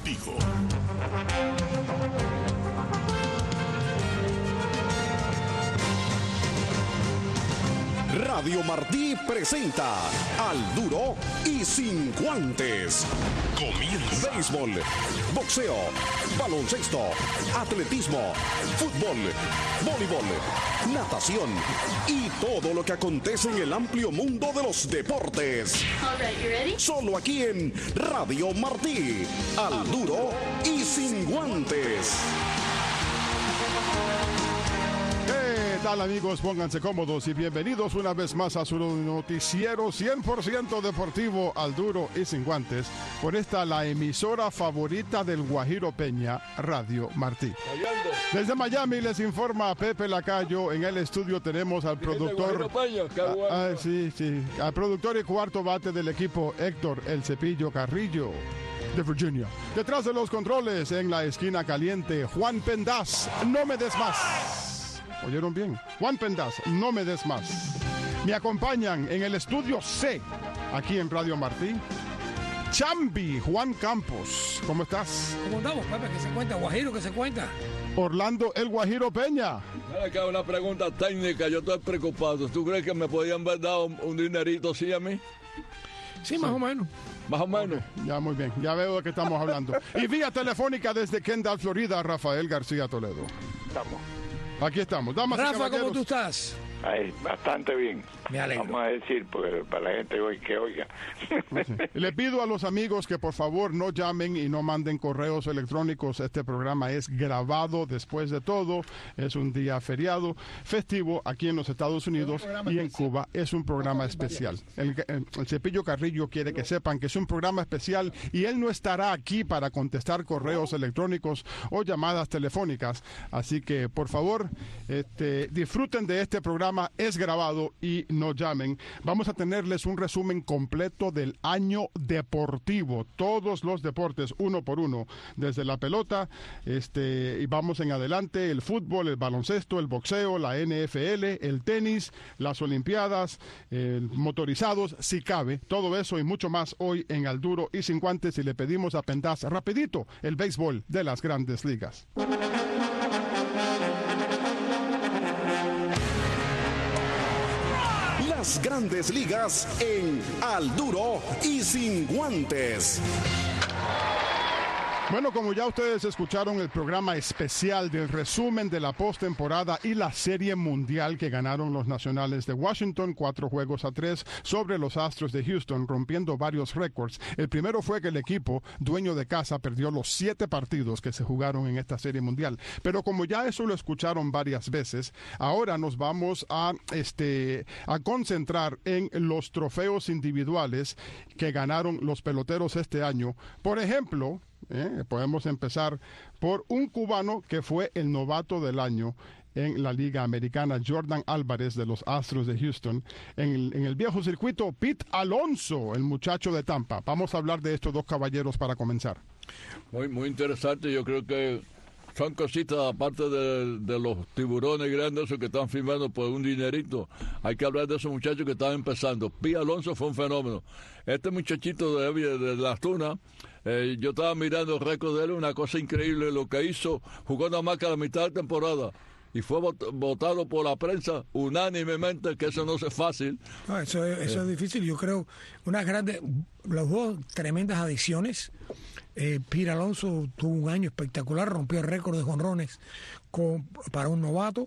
contigo. Radio Martí presenta Al Duro y Sin Guantes. Comienza. Béisbol, boxeo, baloncesto, atletismo, fútbol, voleibol, natación y todo lo que acontece en el amplio mundo de los deportes. All right, you ready? Solo aquí en Radio Martí. Al Duro y Sin Guantes. ¿Qué tal, amigos? Pónganse cómodos y bienvenidos una vez más a su noticiero 100% deportivo Al Duro y Sin Guantes, por esta la emisora favorita del Guajiro Peña, Radio Martí. Desde Miami les informa Pepe Lacayo. En el estudio tenemos al productor, al productor y cuarto bate del equipo, Héctor El Cepillo Carrillo, de Virginia. Detrás de los controles, en la esquina caliente, Juan Pendaz. No me des más. ¿Oyeron bien? Juan Pendaz, no me des más. Me acompañan en el estudio C, aquí en Radio Martí, Chambi Juan Campos. ¿Cómo estás? ¿Cómo andamos, Pepe? ¿Qué se cuenta? Guajiro, ¿qué se cuenta? Orlando El Guajiro Peña. Mira, acá una pregunta técnica, yo estoy preocupado. ¿Tú crees que me podían haber dado un dinerito así a mí? Sí, más o menos. Más o menos. Okay, ya, muy bien. Ya veo de qué estamos hablando. Y vía telefónica desde Kendall, Florida, Rafael García Toledo. Estamos. Aquí estamos. Damas y Rafa, caballeros. ¿cómo tú estás? Ahí, bastante bien. Me alegro. Vamos a decir, porque para la gente hoy que oiga. Le pido a los amigos que por favor no llamen y no manden correos electrónicos. Este programa es grabado después de todo. Es un día feriado, festivo aquí en los Estados Unidos y en Cuba. Es un programa especial. El Cepillo Carrillo quiere que sepan que es un programa especial y él no estará aquí para contestar correos electrónicos o llamadas telefónicas. Así que por favor, disfruten de este programa. Es grabado y no llamen. Vamos a tenerles un resumen completo del año deportivo, todos los deportes, uno por uno, desde la pelota, y vamos en adelante, el fútbol, el baloncesto, el boxeo, la NFL, el tenis, las olimpiadas, motorizados, si cabe, todo eso y mucho más hoy en Al Duro y Sin Guantes. Y le pedimos a Pendaz rapidito el béisbol de las Grandes Ligas. Las Grandes Ligas en Al Duro y Sin Guantes. Bueno, como ya ustedes escucharon el programa especial del resumen de la postemporada y la Serie Mundial que ganaron los Nacionales de Washington, 4-3 sobre los Astros de Houston, rompiendo varios récords. El primero fue que el equipo, dueño de casa, perdió los 7 partidos que se jugaron en esta Serie Mundial. Pero como ya eso lo escucharon varias veces, ahora nos vamos a concentrar en los trofeos individuales que ganaron los peloteros este año. Por ejemplo, podemos empezar por un cubano que fue el novato del año en la Liga Americana, Jordan Álvarez de los Astros de Houston. En el viejo circuito, Pete Alonso, el muchacho de Tampa. Vamos a hablar de estos dos caballeros para comenzar. Muy interesante. Yo creo que son cositas aparte de los tiburones grandes esos que están firmando por un dinerito. Hay que hablar de esos muchachos que están empezando. Pete Alonso fue un fenómeno. Este muchachito de Las Tunas, yo estaba mirando el récord de él, una cosa increíble lo que hizo. Jugó nada más que la mitad de temporada y fue votado por la prensa unánimemente, que eso no es fácil. No, eso es difícil. Yo creo las dos tremendas adiciones. Pete Alonso tuvo un año espectacular, rompió el récord de jonrones para un novato.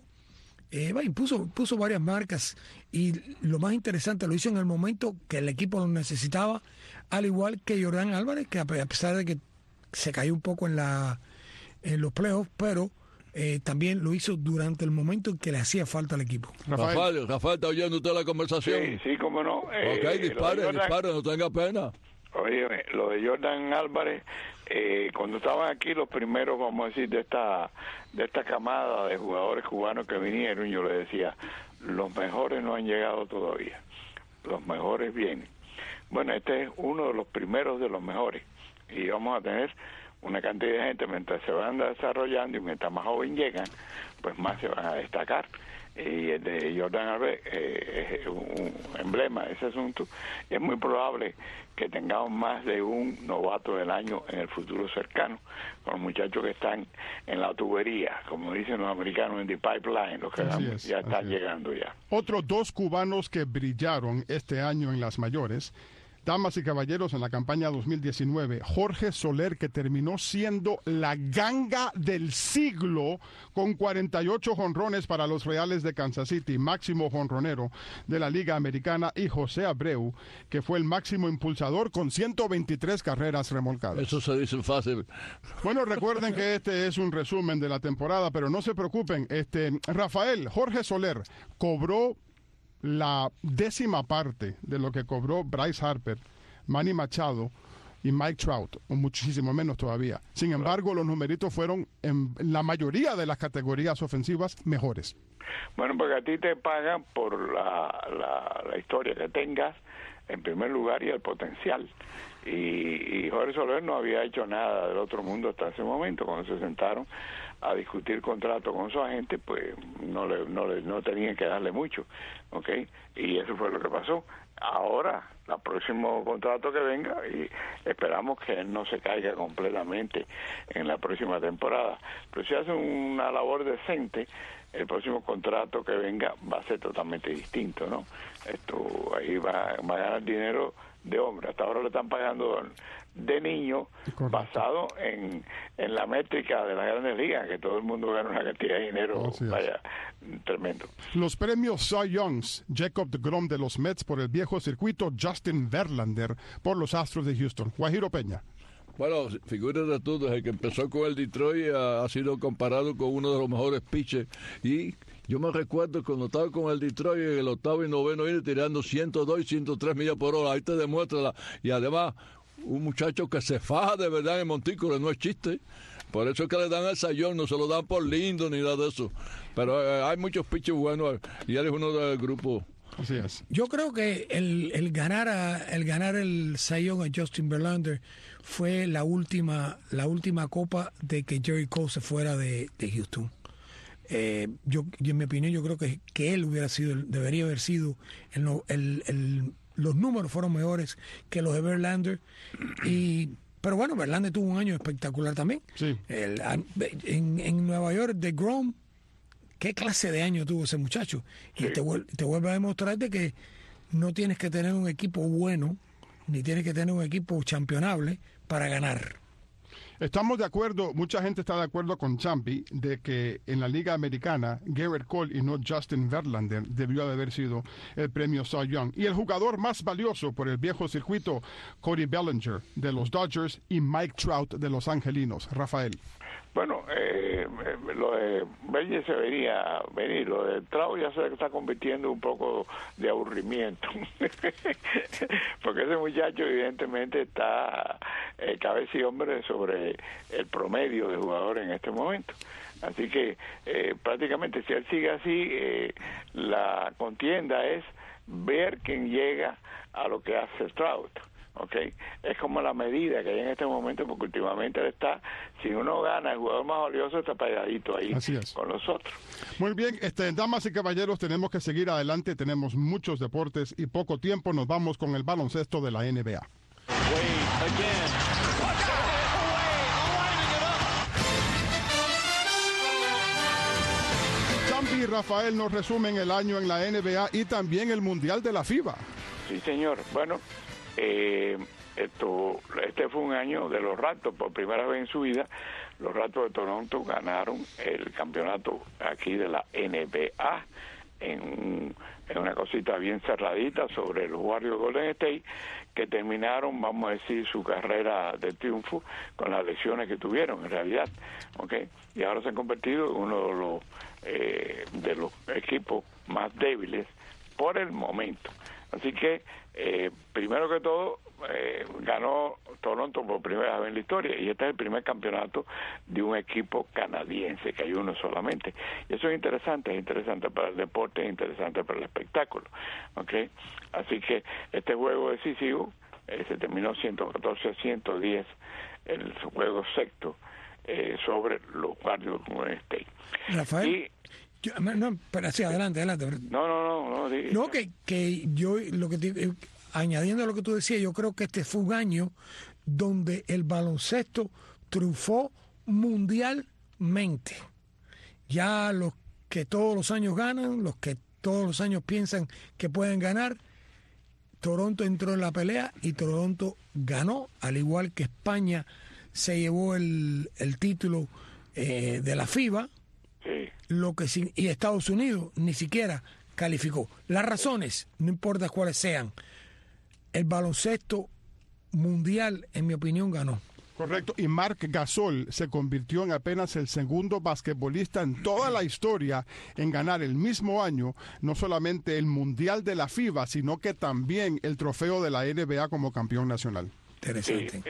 Puso varias marcas y lo más interesante, lo hizo en el momento que el equipo lo necesitaba, al igual que Jordan Álvarez, que a pesar de que se cayó un poco en los playoffs, pero también lo hizo durante el momento en que le hacía falta al equipo. Rafael, ¿está oyendo usted la conversación? Sí, cómo no. Ok, dispare, no tenga pena. Oye, lo de Jordan Álvarez, cuando estaban aquí los primeros, vamos a decir, de esta camada de jugadores cubanos que vinieron, yo le decía, los mejores no han llegado todavía, los mejores vienen. Bueno, este es uno de los primeros de los mejores y vamos a tener una cantidad de gente, mientras se van desarrollando y mientras más joven llegan, pues más se van a destacar. Y el de Jordan Albert es un emblema de ese asunto. Y es muy probable que tengamos más de un novato del año en el futuro cercano, con los muchachos que están en la tubería, como dicen los americanos, en the pipeline, los que ya están llegando ya. Otros 2 cubanos que brillaron este año en las mayores, damas y caballeros, en la campaña 2019, Jorge Soler, que terminó siendo la ganga del siglo con 48 jonrones para los Reales de Kansas City, máximo jonronero de la Liga Americana, y José Abreu, que fue el máximo impulsador con 123 carreras remolcadas. Eso se dice fácil. Bueno, recuerden que este es un resumen de la temporada, pero no se preocupen. Rafael, Jorge Soler cobró la 10ª parte de lo que cobró Bryce Harper, Manny Machado y Mike Trout, o muchísimo menos todavía. Sin embargo, los numeritos fueron en la mayoría de las categorías ofensivas mejores. Bueno, porque a ti te pagan por la historia que tengas, en primer lugar, y el potencial. Y Jorge Soler no había hecho nada del otro mundo hasta ese momento. Cuando se sentaron a discutir contrato con su agente, pues no tenían que darle mucho, ¿ok? Y eso fue lo que pasó. Ahora, el próximo contrato que venga, y esperamos que él no se caiga completamente en la próxima temporada, pero si hace una labor decente, el próximo contrato que venga va a ser totalmente distinto, ¿no? Ahí va a ganar dinero de hombre. Hasta ahora le están pagando de niño. Correcto. Basado en la métrica de las Grandes Ligas, que todo el mundo gana una cantidad de dinero, tremendo. Los premios Cy Youngs, Jacob deGrom de los Mets por el viejo circuito, Justin Verlander por los Astros de Houston. Guajiro Peña. Bueno, figúrate tú, desde que empezó con el Detroit ha sido comparado con uno de los mejores pitchers. Y yo me recuerdo cuando estaba con el Detroit en el 8º y 9º inning tirando 102 y 103 millas por hora. Ahí te demuestra. Y además, un muchacho que se faja de verdad en montículo, no es chiste. Por eso es que le dan el sayón, no se lo dan por lindo ni nada de eso. Pero hay muchos pitchers buenos y él es uno del grupo. Así es. Yo creo que el ganar el Cy Young a Justin Verlander fue la última copa de que Jerry Cole se fuera de Houston. Yo en mi opinión, yo creo que él debería haber sido los números fueron mejores que los de Verlander, pero bueno, Verlander tuvo un año espectacular también. Sí. En Nueva York, deGrom, qué clase de año tuvo ese muchacho. Y te vuelve a demostrarte que no tienes que tener un equipo bueno, ni tienes que tener un equipo championable para ganar. Estamos de acuerdo, mucha gente está de acuerdo con Champi de que en la Liga Americana Gerrit Cole y no Justin Verlander debió de haber sido el premio Cy Young. Y el jugador más valioso por el viejo circuito, Cody Bellinger de los Dodgers y Mike Trout de los Angelinos. Rafael. Bueno, lo de Bellinger se vería venir, lo de Trout ya se está convirtiendo un poco de aburrimiento, porque ese muchacho evidentemente está cabeza y hombre sobre el promedio de jugadores en este momento. Así que prácticamente si él sigue así, la contienda es ver quién llega a lo que hace Trout. Okay. Es como la medida que hay en este momento, porque últimamente él está, si uno gana, el jugador más valioso está pegadito ahí con los otros. Muy bien, damas y caballeros, tenemos que seguir adelante, tenemos muchos deportes y poco tiempo. Nos vamos con el baloncesto de la NBA. Champi y Rafael nos resumen el año en la NBA y también el Mundial de la FIBA. Sí, señor. Bueno, este fue un año de los Raptors. Por primera vez en su vida, los Raptors de Toronto ganaron el campeonato aquí de la NBA en una cosita bien cerradita sobre los Warriors Golden State, que terminaron, vamos a decir, su carrera de triunfo con las lesiones que tuvieron en realidad, ¿okay? Y ahora se han convertido en uno de los equipos más débiles por el momento. Así que, primero que todo, ganó Toronto por primera vez en la historia, y este es el primer campeonato de un equipo canadiense, que hay uno solamente. Y eso es interesante para el deporte, es interesante para el espectáculo. ¿Okay? Así que este juego decisivo se terminó 114-110 el juego sexto sobre los Warriors de Golden State. Rafael, pero sí, adelante. No. No, que yo, añadiendo a lo que tú decías, yo creo que este fue un año donde el baloncesto triunfó mundialmente. Ya los que todos los años ganan, los que todos los años piensan que pueden ganar, Toronto entró en la pelea y Toronto ganó, al igual que España se llevó el título de la FIBA, sí. Y Estados Unidos ni siquiera calificó. Las razones, no importa cuáles sean, el baloncesto mundial, en mi opinión, ganó. Correcto, y Marc Gasol se convirtió en apenas el segundo basquetbolista en toda la historia en ganar el mismo año no solamente el Mundial de la FIBA, sino que también el trofeo de la NBA como campeón nacional. Interesante.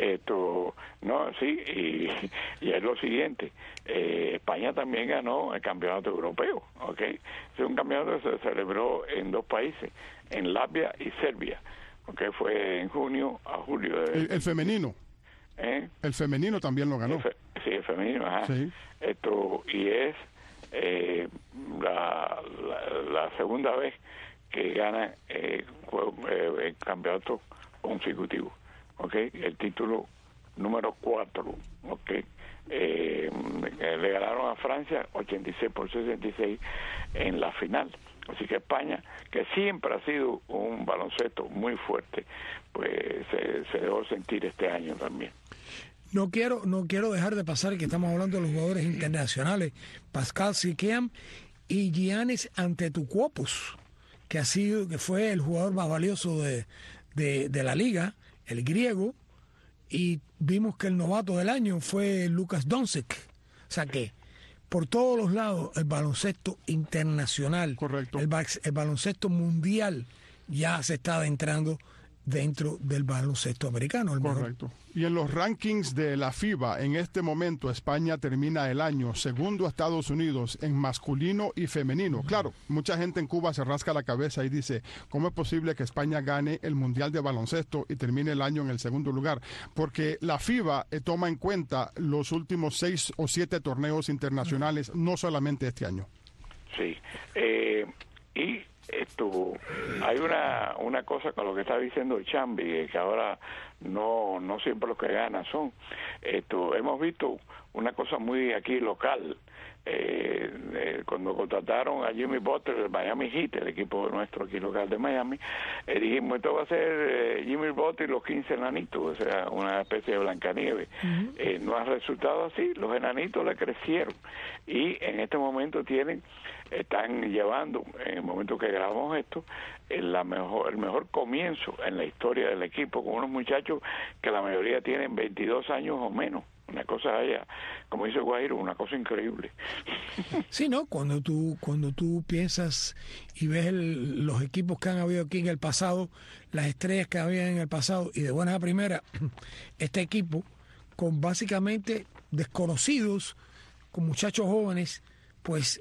Y es lo siguiente, España también ganó el campeonato europeo, ¿ok? Es un campeonato que se celebró en 2 países, en Latvia y Serbia, ¿ok? Fue en junio a julio. El femenino. El femenino también lo ganó. El femenino, ajá. Sí. Y es la segunda vez que gana el campeonato consecutivo, ¿ok? El título número 4, ¿ok? Le ganaron a Francia 86-66 en la final. Así que España, que siempre ha sido un baloncesto muy fuerte, pues se dejó sentir este año también. No quiero dejar de pasar que estamos hablando de los jugadores internacionales, Pascal Siakam y Giannis Antetokounmpo, que fue el jugador más valioso de la liga, el griego, y vimos que el novato del año fue Lukas Doncic. O sea que por todos los lados el baloncesto internacional, correcto, el baloncesto mundial ya se está adentrando dentro del baloncesto americano. Correcto. Y en los rankings de la FIBA, en este momento España termina el año segundo a Estados Unidos en masculino y femenino. Claro, mucha gente en Cuba se rasca la cabeza y dice, ¿cómo es posible que España gane el Mundial de Baloncesto y termine el año en el segundo lugar? Porque la FIBA toma en cuenta los últimos 6 o 7 torneos internacionales, no solamente este año. Sí, hay una cosa con lo que está diciendo Chambi, que ahora no siempre los que ganan son. Hemos visto una cosa muy aquí local. Cuando contrataron a Jimmy Butler del Miami Heat, el equipo nuestro aquí local de Miami, dijimos, esto va a ser Jimmy Butler y los 15 enanitos, o sea, una especie de Blancanieves. Uh-huh. No ha resultado así, los enanitos le crecieron y en este momento están llevando, en el momento que grabamos esto, el mejor comienzo en la historia del equipo, con unos muchachos que la mayoría tienen 22 años o menos. Una cosa allá, como dice Guairo, una cosa increíble. Sí, ¿no? Cuando tú piensas y ves los equipos que han habido aquí en el pasado, las estrellas que había en el pasado, y de buenas a primeras, este equipo con básicamente desconocidos, con muchachos jóvenes, pues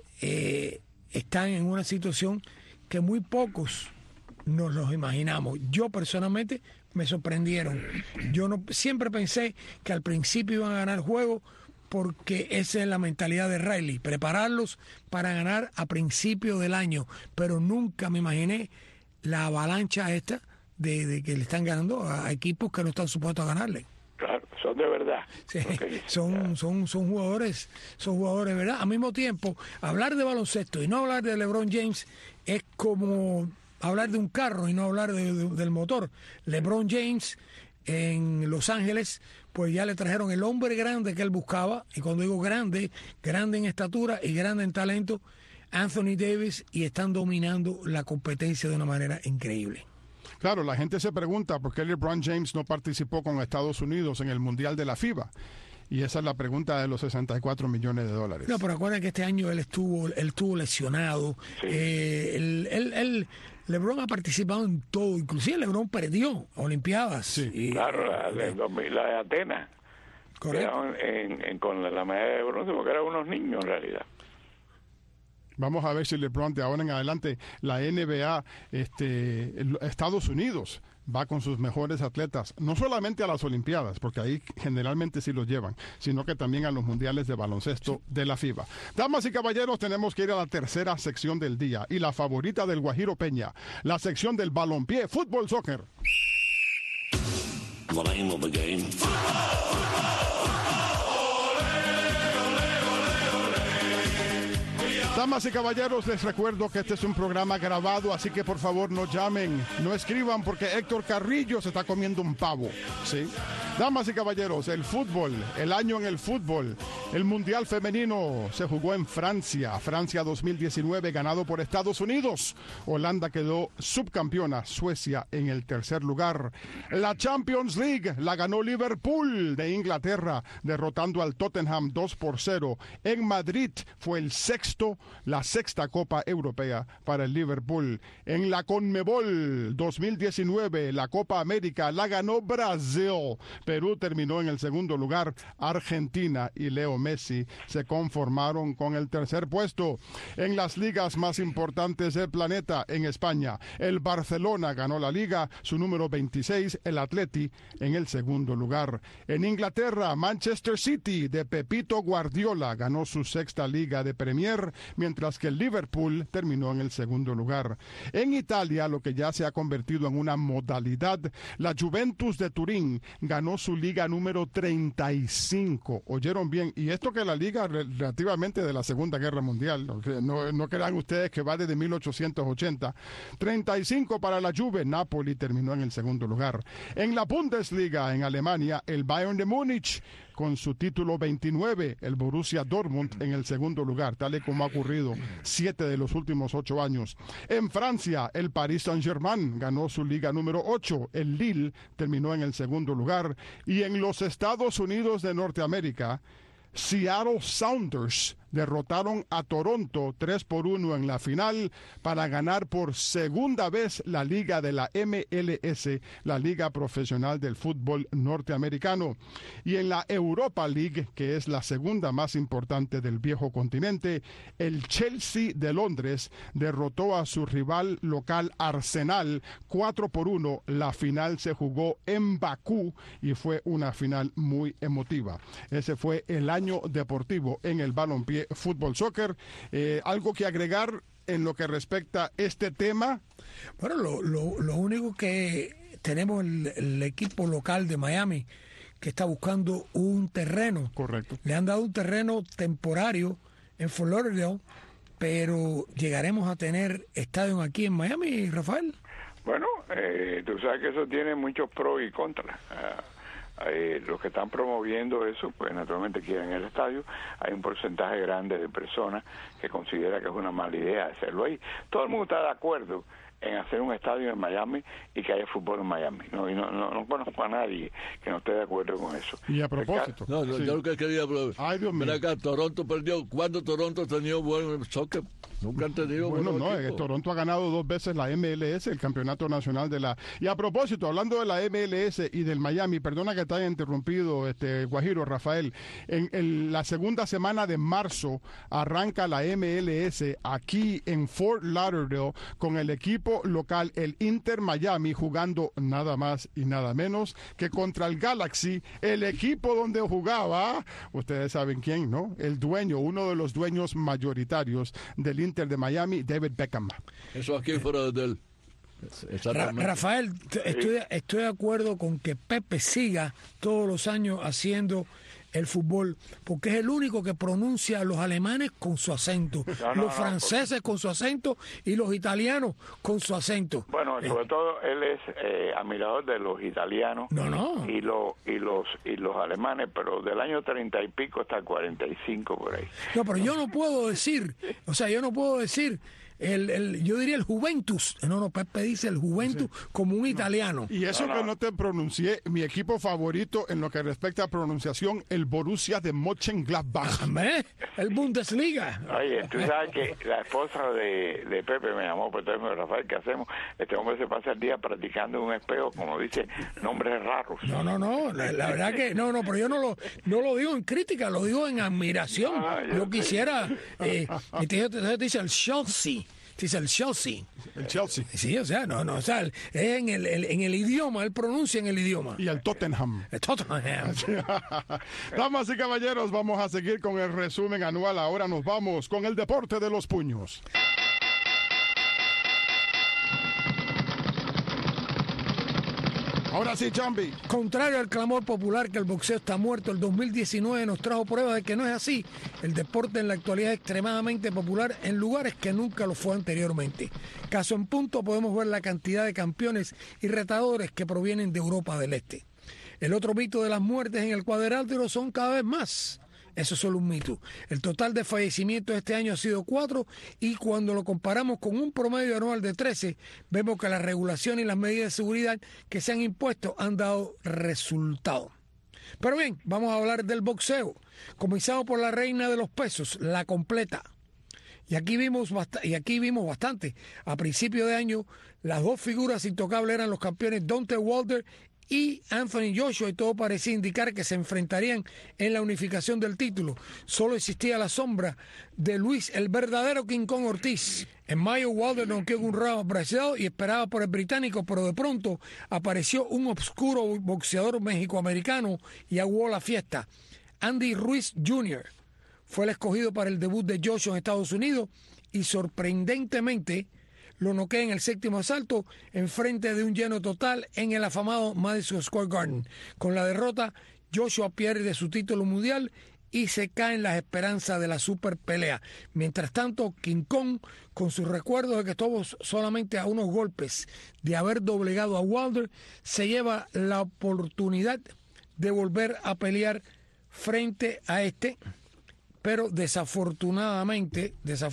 están en una situación que muy pocos nos los imaginamos. Yo personalmente me sorprendieron. Yo siempre pensé que al principio iban a ganar juego porque esa es la mentalidad de Riley, prepararlos para ganar a principio del año, pero nunca me imaginé la avalancha esta de que le están ganando a equipos que no están supuestos a ganarle. Claro, son de verdad. Sí, son jugadores de verdad. Al mismo tiempo, hablar de baloncesto y no hablar de LeBron James es como hablar de un carro y no hablar del motor. LeBron James en Los Ángeles, pues ya le trajeron el hombre grande que él buscaba, y cuando digo grande en estatura y grande en talento, Anthony Davis, y están dominando la competencia de una manera increíble. Claro, la gente se pregunta por qué LeBron James no participó con Estados Unidos en el Mundial de la FIBA. Y esa es la pregunta de los $64 millones. No, pero acuerden que este año él estuvo lesionado. Sí. LeBron ha participado en todo, inclusive LeBron perdió Olimpiadas. Sí. Claro, la de Atenas. Correcto. Con la medalla de bronce, porque eran unos niños en realidad. Vamos a ver si LeBron de ahora en adelante, la NBA, Estados Unidos, va con sus mejores atletas, no solamente a las Olimpiadas, porque ahí generalmente sí los llevan, sino que también a los mundiales de baloncesto de la FIBA. Damas y caballeros, tenemos que ir a la tercera sección del día y la favorita del Guajiro Peña, la sección del balompié, fútbol, soccer. The name of the game. Damas y caballeros, les recuerdo que este es un programa grabado, así que por favor no llamen, no escriban, porque Héctor Carrillo se está comiendo un pavo, ¿sí? Damas y caballeros, el fútbol, el año en el fútbol, el Mundial Femenino se jugó en Francia, Francia 2019, ganado por Estados Unidos. Holanda quedó subcampeona, Suecia en el tercer lugar. La Champions League la ganó Liverpool de Inglaterra, derrotando al Tottenham 2-0. En Madrid fue la sexta Copa Europea para el Liverpool. En la Conmebol 2019, la Copa América la ganó Brasil. Perú terminó en el segundo lugar. Argentina y Leo Messi se conformaron con el tercer puesto. En las ligas más importantes del planeta, en España, el Barcelona ganó la liga, su número 26, el Atleti en el segundo lugar. En Inglaterra, Manchester City de Pepito Guardiola ganó su sexta liga de Premier, mientras que el Liverpool terminó en el segundo lugar. En Italia, lo que ya se ha convertido en una modalidad, la Juventus de Turín ganó su liga número 35. ¿Oyeron bien? Y esto que la liga relativamente de la Segunda Guerra Mundial, no crean ustedes que va desde 1880. 35 para la Juve, Napoli terminó en el segundo lugar. En la Bundesliga, en Alemania, el Bayern de Múnich con su título 29, el Borussia Dortmund en el segundo lugar, tal y como ha ocurrido 7 de los últimos 8 años. En Francia, el Paris Saint-Germain ganó su liga número 8, el Lille terminó en el segundo lugar, y en los Estados Unidos de Norteamérica, Seattle Sounders derrotaron a Toronto 3-1 en la final para ganar por segunda vez la liga de la MLS, la liga profesional del fútbol norteamericano. Y en la Europa League, que es la segunda más importante del viejo continente, el Chelsea de Londres derrotó a su rival local Arsenal 4-1. La final se jugó en Bakú y fue una final muy emotiva. Ese fue el año deportivo en el balompié fútbol soccer. ¿Algo que agregar en lo que respecta a este tema? Bueno, lo único que tenemos el equipo local de Miami que está buscando un terreno. Correcto. Le han dado un terreno temporario en Fort Lauderdale, pero llegaremos a tener estadio aquí en Miami, Rafael. Bueno, tú sabes que eso tiene muchos pros y contras. Los que están promoviendo eso, pues naturalmente quieren el estadio. Hay un porcentaje grande de personas que considera que es una mala idea hacerlo ahí. Todo el mundo está de acuerdo en hacer un estadio en Miami y que haya fútbol en Miami. No conozco a nadie que no esté de acuerdo con eso. Y a propósito. Sí. Yo lo que quería... Ay, Dios mío. Acá, Toronto perdió. ¿Cuándo Toronto ha tenido buen soccer? Nunca han tenido buenos equipos. Toronto ha ganado 2 veces la MLS, el campeonato nacional de la... Y a propósito, hablando de la MLS y del Miami, perdona que te haya interrumpido, Guajiro, Rafael, en la segunda semana de marzo arranca la MLS aquí en Fort Lauderdale con el equipo local, el Inter Miami, jugando nada más y nada menos que contra el Galaxy, el equipo donde jugaba, ustedes saben quién, ¿no? El dueño, uno de los dueños mayoritarios del Inter de Miami, David Beckham. Eso aquí fuera del... Rafael, estoy de acuerdo con que Pepe siga todos los años haciendo el fútbol, porque es el único que pronuncia a los alemanes con su acento, los franceses con su acento y los italianos con su acento. Bueno, sobre todo él es admirador de los italianos y los alemanes, pero del año 30 y pico hasta el 45 por ahí. No, pero yo no puedo decir, yo diría el Juventus. No, Pepe dice el Juventus como un italiano. Y eso que no te pronuncié, mi equipo favorito en lo que respecta a pronunciación, el Borussia de Mönchengladbach. El Bundesliga. Oye, tú sabes que la esposa de Pepe me llamó, pues entonces, Rafael, ¿qué hacemos? Este hombre se pasa el día practicando en un espejo, como dice, nombres raros. No, la verdad que pero yo no lo digo en crítica, lo digo en admiración. Yo quisiera, entonces te dice el Chelsea. dice el Chelsea. El Chelsea. Sí, o sea, es en el idioma, él pronuncia en el idioma. Y el Tottenham. El Tottenham. Damas y caballeros, vamos a seguir con el resumen anual. Ahora nos vamos con el deporte de los puños. Ahora sí, Chambi. Contrario al clamor popular que el boxeo está muerto, el 2019 nos trajo pruebas de que no es así. El deporte en la actualidad es extremadamente popular en lugares que nunca lo fue anteriormente. Caso en punto, podemos ver la cantidad de campeones y retadores que provienen de Europa del Este. El otro mito de las muertes en el cuadrilátero son cada vez más. Eso es solo un mito. El total de fallecimientos este año ha sido 4 y cuando lo comparamos con un promedio anual de 13, vemos que la regulación y las medidas de seguridad que se han impuesto han dado resultado. Pero bien, vamos a hablar del boxeo. Comenzamos por la reina de los pesos, la completa. Y aquí vimos bastante. A principio de año, las dos figuras intocables eran los campeones Deontay Wilder y Anthony Joshua, y todo parecía indicar que se enfrentarían en la unificación del título. Solo existía la sombra de Luis, el verdadero King Kong Ortiz. En mayo, Wilder noqueó un round braceado y esperaba por el británico, pero de pronto apareció un obscuro boxeador mexicoamericano y aguó la fiesta. Andy Ruiz Jr. fue el escogido para el debut de Joshua en Estados Unidos y sorprendentemente lo noquea en el séptimo asalto en frente de un lleno total en el afamado Madison Square Garden. Con la derrota, Joshua pierde su título mundial y se caen las esperanzas de la super pelea. Mientras tanto, King Kong, con sus recuerdos de que estuvo solamente a unos golpes de haber doblegado a Wilder, se lleva la oportunidad de volver a pelear frente a este, pero desafortunadamente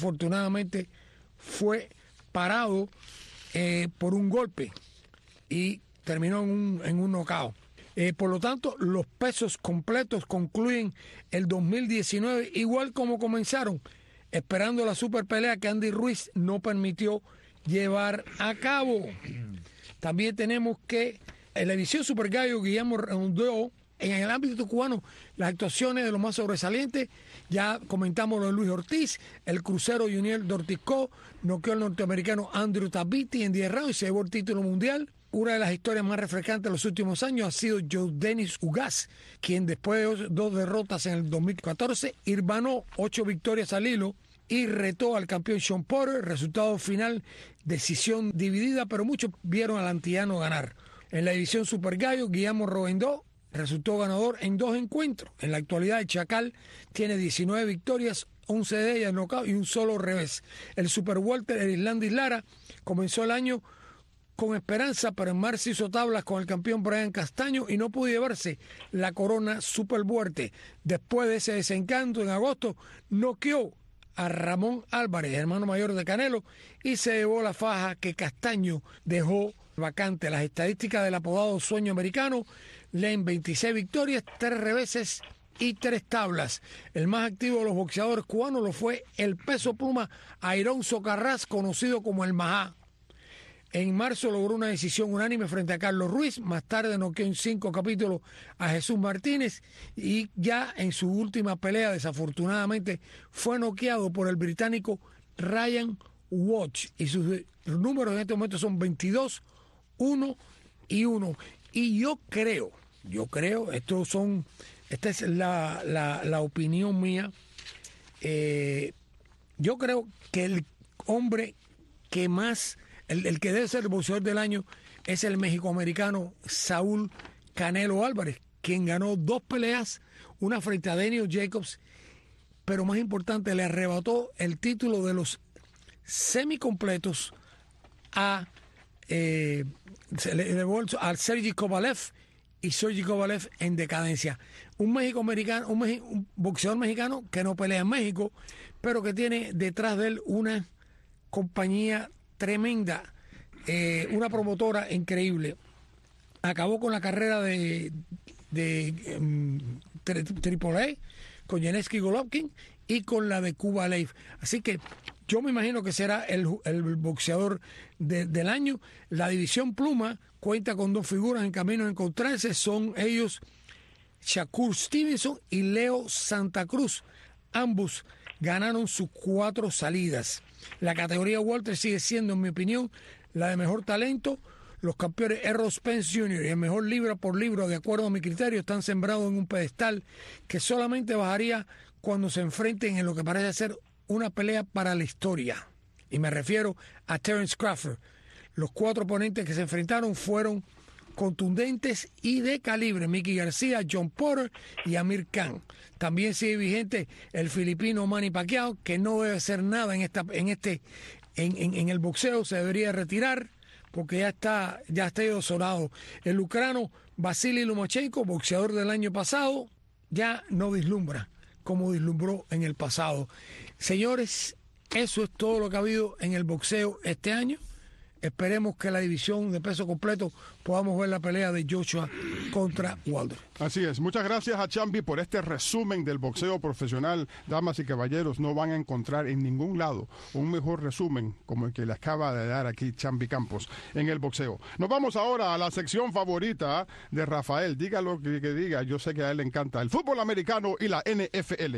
fue parado por un golpe y terminó en un knockout. Por lo tanto, los pesos completos concluyen el 2019 igual como comenzaron, esperando la super pelea que Andy Ruiz no permitió llevar a cabo. También tenemos que en la edición Super Gallo, Guillermo redondeó en el ámbito cubano las actuaciones de los más sobresalientes. Ya comentamos lo de Luis Ortiz, el crucero Junior Dorticó noqueó al norteamericano Andrew Tabiti en 10 rounds y se llevó el título mundial. Una de las historias más refrescantes de los últimos años ha sido Joe Dennis Ugas, quien después de 2 derrotas en el 2014, hirmanó 8 victorias al hilo y retó al campeón Sean Porter. Resultado final, decisión dividida, pero muchos vieron al antillano ganar. En la división Super Gallo, Guillermo Rodendó resultó ganador en 2 encuentros. En la actualidad, el Chacal tiene 19 victorias, 11 de ellas nocaut y un solo revés. El Super Welter, el Islandis Lara, comenzó el año con esperanza, pero en marzo hizo tablas con el campeón Brian Castaño y no pudo llevarse la corona Super Welter. Después de ese desencanto, en agosto, noqueó a Ramón Álvarez, hermano mayor de Canelo, y se llevó la faja que Castaño dejó vacante. Las estadísticas del apodado Sueño Americano leen 26 victorias, 3 reveses y 3 tablas. El más activo de los boxeadores cubanos lo fue el peso pluma Airón Socarrás, conocido como el Majá. En marzo logró una decisión unánime frente a Carlos Ruiz. Más tarde noqueó en 5 capítulos a Jesús Martínez y ya en su última pelea, desafortunadamente, fue noqueado por el británico Ryan Watch. Y sus números en este momento son 22, 1 y 1. Y yo creo, esta es la opinión mía, yo creo que el hombre que más, el que debe ser el boxeador del año es el mexicoamericano Saúl Canelo Álvarez, quien ganó 2 peleas, una frente a Daniel Jacobs, pero más importante, le arrebató el título de los semicompletos a Sergey Kovalev, y Sergey Kovalev en decadencia. Un boxeador mexicano que no pelea en México, pero que tiene detrás de él una compañía tremenda, una promotora increíble. Acabó con la carrera de Triple A, con Gennady Golovkin y con la de Cuba Live. Así que yo me imagino que será el boxeador del año. La división pluma cuenta con 2 figuras en camino a encontrarse. Son ellos Shakur Stevenson y Leo Santa Cruz. Ambos ganaron sus 4 salidas. La categoría Walter sigue siendo, en mi opinión, la de mejor talento. Los campeones Errol Spence Jr. y el mejor libra por libra, de acuerdo a mi criterio, están sembrados en un pedestal que solamente bajaría cuando se enfrenten en lo que parece ser una pelea para la historia. Y me refiero a Terence Crawford. Los 4 oponentes que se enfrentaron fueron contundentes y de calibre: Mickey García, John Porter y Amir Khan. También sigue vigente el filipino Manny Pacquiao, que no debe hacer nada en el boxeo, se debería retirar porque ya está sonado. El ucrano Vasily Lomachenko, boxeador del año pasado, ya no vislumbra como vislumbró en el pasado. Señores, eso es todo lo que ha habido en el boxeo este año. Esperemos que la división de peso completo podamos ver la pelea de Joshua contra Wilder. Así es. Muchas gracias a Chambi por este resumen del boxeo profesional. Damas y caballeros, no van a encontrar en ningún lado un mejor resumen como el que le acaba de dar aquí Chambi Campos en el boxeo. Nos vamos ahora a la sección favorita de Rafael. Diga lo que diga, yo sé que a él le encanta el fútbol americano y la NFL.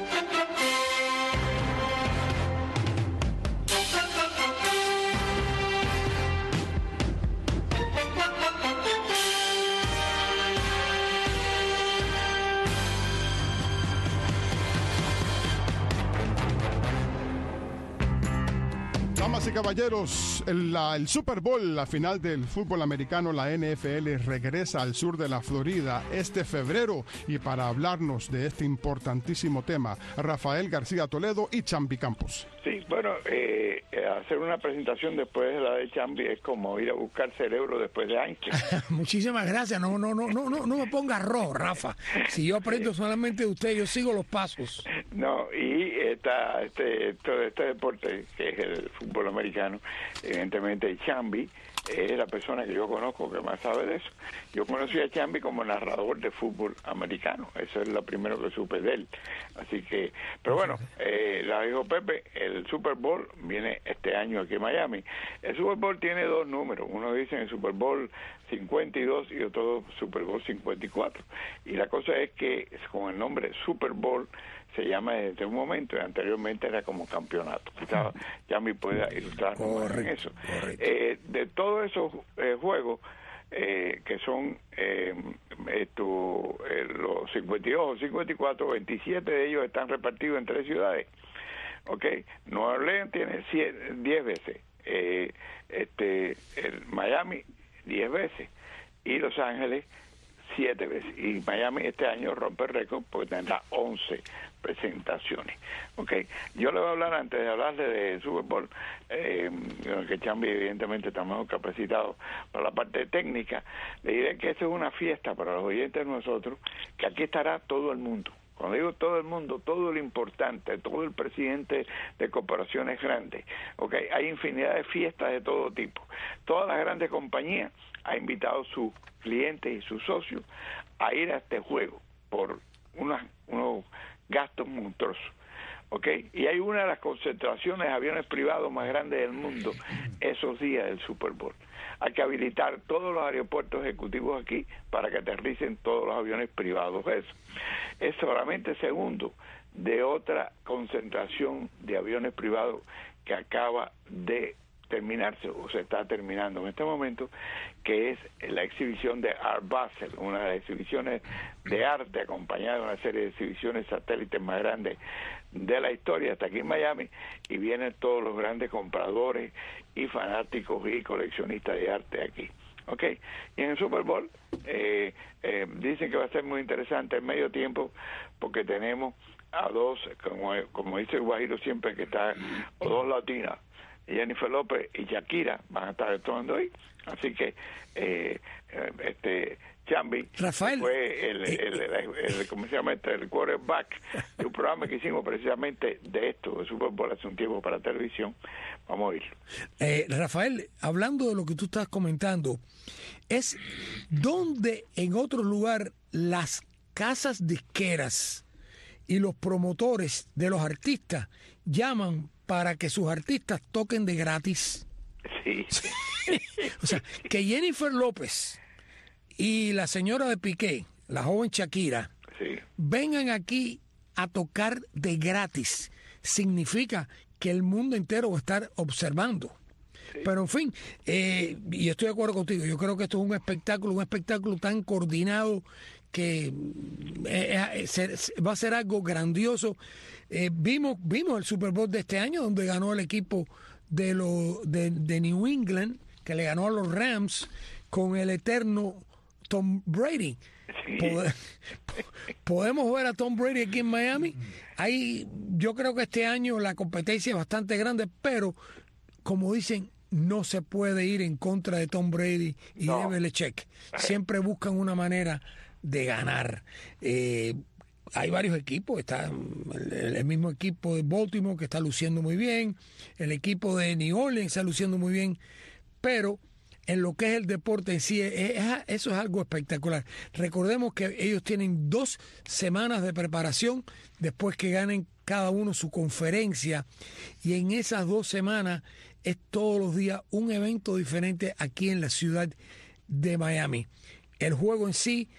Damas y caballeros, el Super Bowl, la final del fútbol americano, la NFL, regresa al sur de la Florida este febrero. Y para hablarnos de este importantísimo tema, Rafael García Toledo y Chambi Campos. Sí, bueno, hacer una presentación después de la de Chambi es como ir a buscar cerebro después de Einstein. Muchísimas gracias. No me ponga arroz, Rafa. Si yo aprendo solamente de usted, yo sigo los pasos. No, y todo este deporte, que es el fútbol americano, evidentemente Chambi es la persona que yo conozco que más sabe de eso. Yo conocí a Chambi como narrador de fútbol americano, eso es lo primero que supe de él. Así que, pero bueno, la dijo Pepe, el Super Bowl viene este año aquí en Miami. El Super Bowl tiene 2 números, uno dice el Super Bowl 52 y otro Super Bowl 54. Y la cosa es que con el nombre Super Bowl se llama desde un momento, y anteriormente era como campeonato. Quizás Chambi pueda ilustrarnos en eso. De todos esos juegos que son los 52 o 54, 27 de ellos están repartidos en 3 ciudades. Nueva Orleans tiene 10 veces, el Miami 10 veces y Los Ángeles 7 veces. Y Miami este año rompe el récord porque tendrá 11 presentaciones. Yo le voy a hablar, antes de hablarle de Super Bowl, que Chambi evidentemente está mejor capacitado para la parte técnica. Le diré que eso es una fiesta para los oyentes de nosotros, que aquí estará todo el mundo. Cuando digo todo el mundo, todo lo importante, todo el presidente de corporaciones grandes. Hay infinidad de fiestas de todo tipo. Todas las grandes compañías han invitado a sus clientes y sus socios a ir a este juego por unos gastos monstruosos. Y hay una de las concentraciones de aviones privados más grandes del mundo esos días del Super Bowl. Hay que habilitar todos los aeropuertos ejecutivos aquí para que aterricen todos los aviones privados. Eso es solamente segundo de otra concentración de aviones privados que acaba de terminarse o se está terminando en este momento, que es la exhibición de Art Basel, una de las exhibiciones de arte acompañada de una serie de exhibiciones satélites más grandes de la historia, hasta aquí en Miami, y vienen todos los grandes compradores y fanáticos y coleccionistas de arte aquí. Y en el Super Bowl dicen que va a ser muy interesante el medio tiempo, porque tenemos a dos, como dice el Guajiro siempre, que está, o dos latinas, Jennifer López y Shakira van a estar actuando ahí. Así que Chambi Rafael, fue ¿cómo se llama? El quarterback de un programa que hicimos precisamente de esto, de Super Bowl, hace un tiempo para televisión. Vamos a oírlo. Rafael, hablando de lo que tú estás comentando, es donde en otro lugar las casas disqueras y los promotores de los artistas llaman para que sus artistas toquen de gratis. Sí. O sea, que Jennifer López y la señora de Piqué, la joven Shakira, sí, vengan aquí a tocar de gratis. significa que el mundo entero va a estar observando. Sí. Pero en fin, y estoy de acuerdo contigo, yo creo que esto es un espectáculo tan coordinado que va a ser algo grandioso. Vimos el Super Bowl de este año, donde ganó el equipo de New England, que le ganó a los Rams con el eterno Tom Brady. Sí. ¿Podemos ver a Tom Brady aquí en Miami? Ahí yo creo que este año la competencia es bastante grande, pero como dicen, no se puede ir en contra de Tom Brady y de Belichick. Siempre buscan una manera de ganar. Hay varios equipos, está el mismo equipo de Baltimore que está luciendo muy bien, el equipo de New Orleans está luciendo muy bien, pero en lo que es el deporte en sí, eso es algo espectacular. Recordemos que ellos tienen 2 semanas de preparación después que ganen cada uno su conferencia, y en esas 2 semanas es todos los días un evento diferente aquí en la ciudad de Miami. El juego en sí,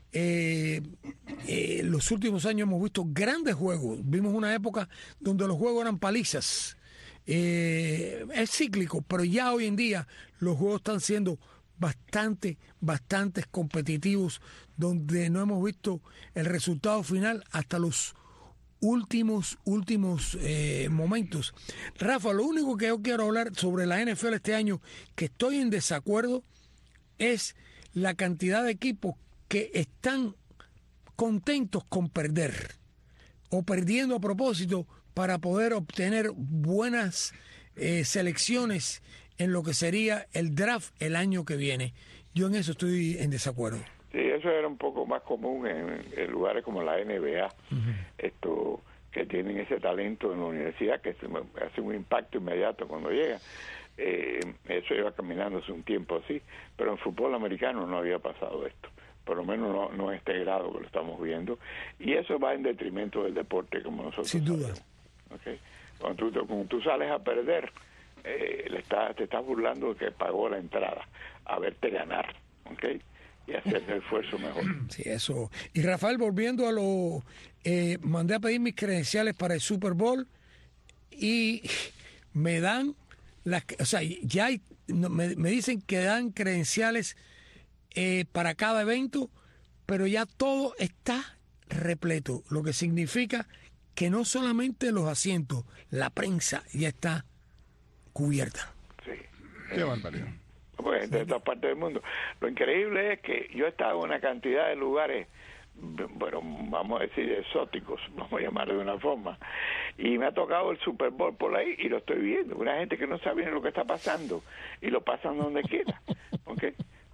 los últimos años hemos visto grandes juegos. Vimos una época donde los juegos eran palizas. Es cíclico, pero ya hoy en día los juegos están siendo bastante competitivos, donde no hemos visto el resultado final hasta los últimos momentos. Rafa, lo único que yo quiero hablar sobre la NFL este año, que estoy en desacuerdo, es la cantidad de equipos que están contentos con perder o perdiendo a propósito para poder obtener buenas selecciones en lo que sería el draft el año que viene. Yo en eso estoy en desacuerdo. Sí, eso era un poco más común en lugares como la NBA, que tienen ese talento en la universidad que hace un impacto inmediato cuando llega. Eso iba caminando hace un tiempo así, pero en fútbol americano no había pasado esto, por lo menos no a este grado que lo estamos viendo, y eso va en detrimento del deporte como nosotros sin duda. Okay. Cuando tú sales a perder, te estás burlando de que pagó la entrada a verte ganar, ¿okay? Y hacer el esfuerzo mejor. Sí, eso. Y Rafael, volviendo a lo... mandé a pedir mis credenciales para el Super Bowl y me dan las... O sea, ya hay, me dicen que dan credenciales para cada evento, pero ya todo está repleto, lo que significa que no solamente los asientos, la prensa ya está cubierta. Sí. Qué barbaridad. Pues de todas partes del mundo. Lo increíble es que yo he estado en una cantidad de lugares, bueno, vamos a decir exóticos, vamos a llamar de una forma, y me ha tocado el Super Bowl por ahí y lo estoy viendo. Una gente que no sabe ni lo que está pasando y lo pasan donde quiera. ¿Okay?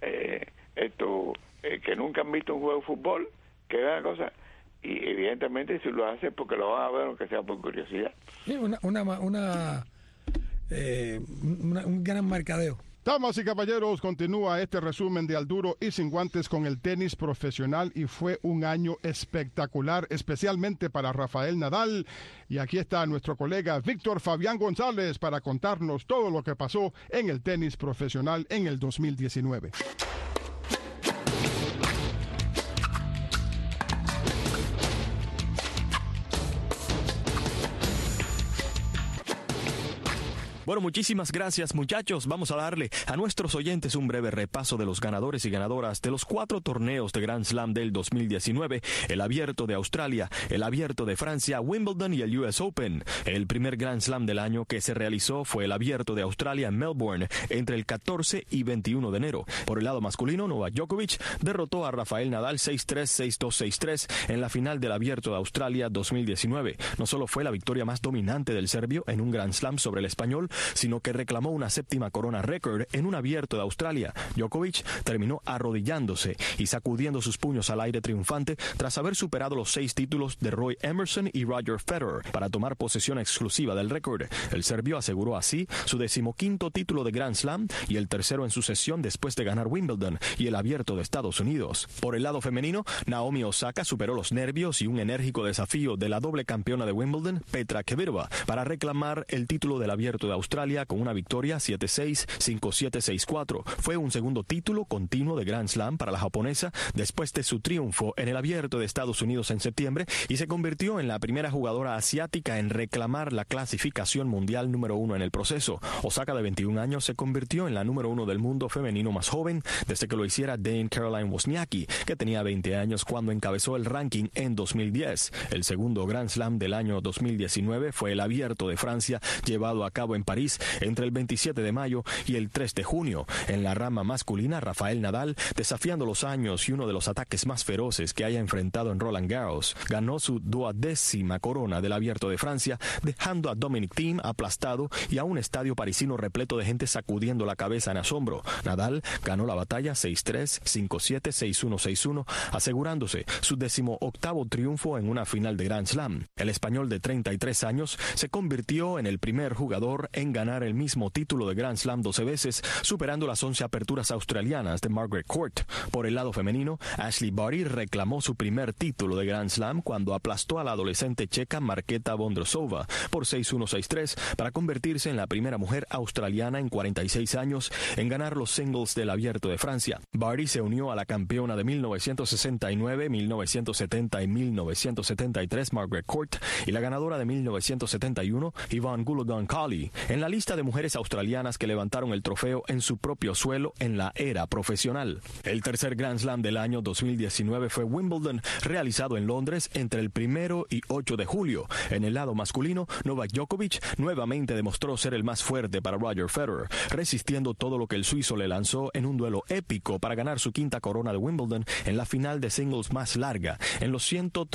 Que nunca han visto un juego de fútbol, que vean cosas, y evidentemente si lo hacen porque lo van a ver, aunque sea por curiosidad. Sí, un gran mercadeo. Damas y caballeros, continúa este resumen de Al Duro y Sin Guantes con el tenis profesional, y fue un año espectacular, especialmente para Rafael Nadal. Y aquí está nuestro colega Víctor Fabián González para contarnos todo lo que pasó en el tenis profesional en el 2019. Bueno, muchísimas gracias, muchachos. Vamos a darle a nuestros oyentes un breve repaso de los ganadores y ganadoras de los 4 torneos de Grand Slam del 2019, el Abierto de Australia, el Abierto de Francia, Wimbledon y el US Open. El primer Grand Slam del año que se realizó fue el Abierto de Australia en Melbourne entre el 14 y 21 de enero. Por el lado masculino, Novak Djokovic derrotó a Rafael Nadal 6-3, 6-2, 6-3 en la final del Abierto de Australia 2019. No solo fue la victoria más dominante del serbio en un Grand Slam sobre el español, sino que reclamó una 7ª corona récord en un Abierto de Australia. Djokovic terminó arrodillándose y sacudiendo sus puños al aire triunfante tras haber superado los 6 títulos de Roy Emerson y Roger Federer para tomar posesión exclusiva del récord. El serbio aseguró así su 15º título de Grand Slam y el tercero en sucesión después de ganar Wimbledon y el Abierto de Estados Unidos. Por el lado femenino, Naomi Osaka superó los nervios y un enérgico desafío de la doble campeona de Wimbledon, Petra Kvitova, para reclamar el título del Abierto de Australia Australia con una victoria 7-6, 5-7, 6-4. Fue un segundo título continuo de Grand Slam para la japonesa después de su triunfo en el Abierto de Estados Unidos en septiembre y se convirtió en la primera jugadora asiática en reclamar la clasificación mundial número 1 en el proceso. Osaka, de 21 años, se convirtió en la número 1 del mundo femenino más joven desde que lo hiciera Dane Caroline Wozniacki, que tenía 20 años cuando encabezó el ranking en 2010. El segundo Grand Slam del año 2019 fue el Abierto de Francia, llevado a cabo en París entre el 27 de mayo y el 3 de junio. En la rama masculina, Rafael Nadal, desafiando los años y uno de los ataques más feroces que haya enfrentado en Roland Garros, ganó su 12ª corona del Abierto de Francia, dejando a Dominic Thiem aplastado y a un estadio parisino repleto de gente sacudiendo la cabeza en asombro. Nadal ganó la batalla 6-3, 5-7, 6-1, 6-1, asegurándose su 18º triunfo en una final de Grand Slam. El español de 33 años se convirtió en el primer jugador en ganar el mismo título de Grand Slam 12 veces, superando las 11 aperturas australianas de Margaret Court. Por el lado femenino, Ashley Barty reclamó su primer título de Grand Slam cuando aplastó a la adolescente checa Marketa Vondrousova por 6-1, 6-3 para convertirse en la primera mujer australiana en 46 años en ganar los singles del Abierto de Francia. Barty se unió a la campeona de 1969, 1970 y 1973 Margaret Court y la ganadora de 1971 Yvonne Goolagong-Cawley en la lista de mujeres australianas que levantaron el trofeo en su propio suelo en la era profesional. El tercer Grand Slam del año 2019 fue Wimbledon, realizado en Londres entre el 1 y 8 de julio. En el lado masculino, Novak Djokovic nuevamente demostró ser el más fuerte para Roger Federer, resistiendo todo lo que el suizo le lanzó en un duelo épico para ganar su 5ª corona de Wimbledon en la final de singles más larga en los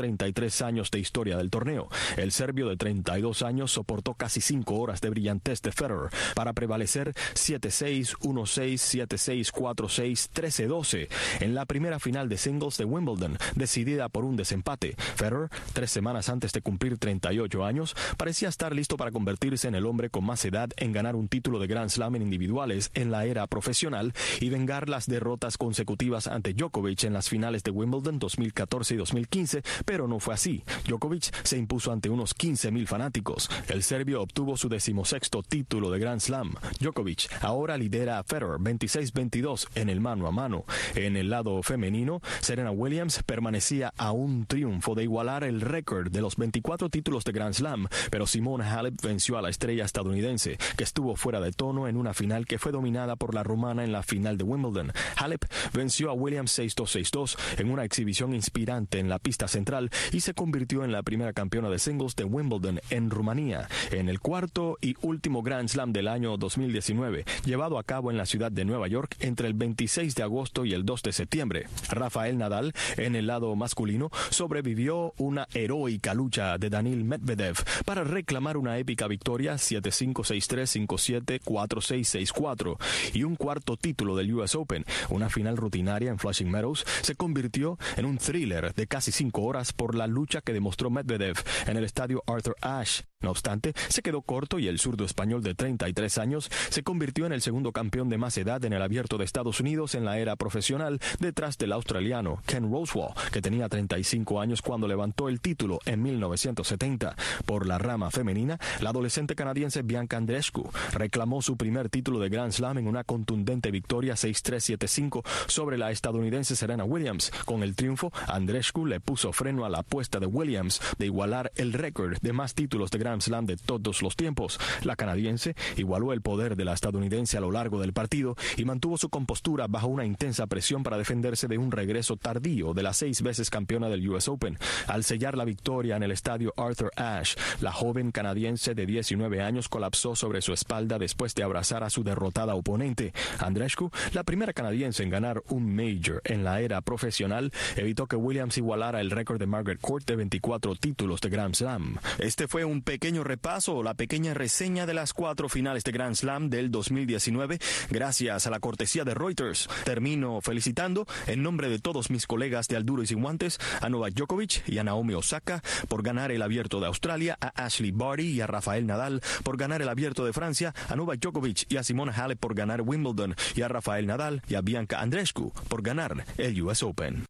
133 años de historia del torneo. El serbio de 32 años soportó casi 5 horas de brillantez de Federer para prevalecer 7-6, 1-6, 7-6, 4-6, 13-12 en la primera final de singles de Wimbledon, decidida por un desempate. Federer, 3 semanas antes de cumplir 38 años, parecía estar listo para convertirse en el hombre con más edad en ganar un título de Grand Slam en individuales en la era profesional y vengar las derrotas consecutivas ante Djokovic en las finales de Wimbledon 2014 y 2015, pero no fue así. Djokovic se impuso ante unos 15,000 fanáticos. El serbio obtuvo su 16º título de Grand Slam. Djokovic ahora lidera a Federer 26-22 en el mano a mano. En el lado femenino, Serena Williams permanecía a un triunfo de igualar el récord de los 24 títulos de Grand Slam, pero Simona Halep venció a la estrella estadounidense, que estuvo fuera de tono en una final que fue dominada por la rumana en la final de Wimbledon. Halep venció a Williams 6-2, 6-2 en una exhibición inspirante en la pista central y se convirtió en la primera campeona de singles de Wimbledon en Rumanía. En el cuarto y último Grand Slam del año 2019, llevado a cabo en la ciudad de Nueva York entre el 26 de agosto y el 2 de septiembre, Rafael Nadal, en el lado masculino, sobrevivió una heroica lucha de Daniil Medvedev para reclamar una épica victoria 7-5, 6-3, 5-7, 4-6, 6-4 y un cuarto título del US Open. Una final rutinaria en Flushing Meadows se convirtió en un thriller de casi 5 horas por la lucha que demostró Medvedev en el estadio Arthur Ashe. No obstante, se quedó corto y el zurdo español de 33 años se convirtió en el segundo campeón de más edad en el Abierto de Estados Unidos en la era profesional, detrás del australiano Ken Rosewall, que tenía 35 años cuando levantó el título en 1970. Por la rama femenina, la adolescente canadiense Bianca Andreescu reclamó su primer título de Grand Slam en una contundente victoria 6-3, 7-5 sobre la estadounidense Serena Williams. Con el triunfo, Andreescu le puso freno a la apuesta de Williams de igualar el récord de más títulos de Grand Slam de todos los tiempos. La canadiense igualó el poder de la estadounidense a lo largo del partido y mantuvo su compostura bajo una intensa presión para defenderse de un regreso tardío de la 6 veces campeona del US Open. Al sellar la victoria en el estadio Arthur Ashe, la joven canadiense de 19 años colapsó sobre su espalda después de abrazar a su derrotada oponente. Andreescu, la primera canadiense en ganar un Major en la era profesional, evitó que Williams igualara el récord de Margaret Court de 24 títulos de Grand Slam. Este fue un pequeño repaso, la pequeña reseña de las 4 finales de Grand Slam del 2019, gracias a la cortesía de Reuters. Termino felicitando, en nombre de todos mis colegas de Al Duro y Sin Guantes, a Novak Djokovic y a Naomi Osaka por ganar el Abierto de Australia, a Ashley Barty y a Rafael Nadal por ganar el Abierto de Francia, a Novak Djokovic y a Simona Halep por ganar Wimbledon, y a Rafael Nadal y a Bianca Andreescu por ganar el US Open.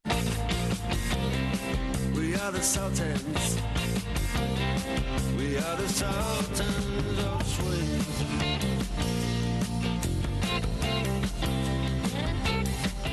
We are the Sultans. We are the Sultans of Swing.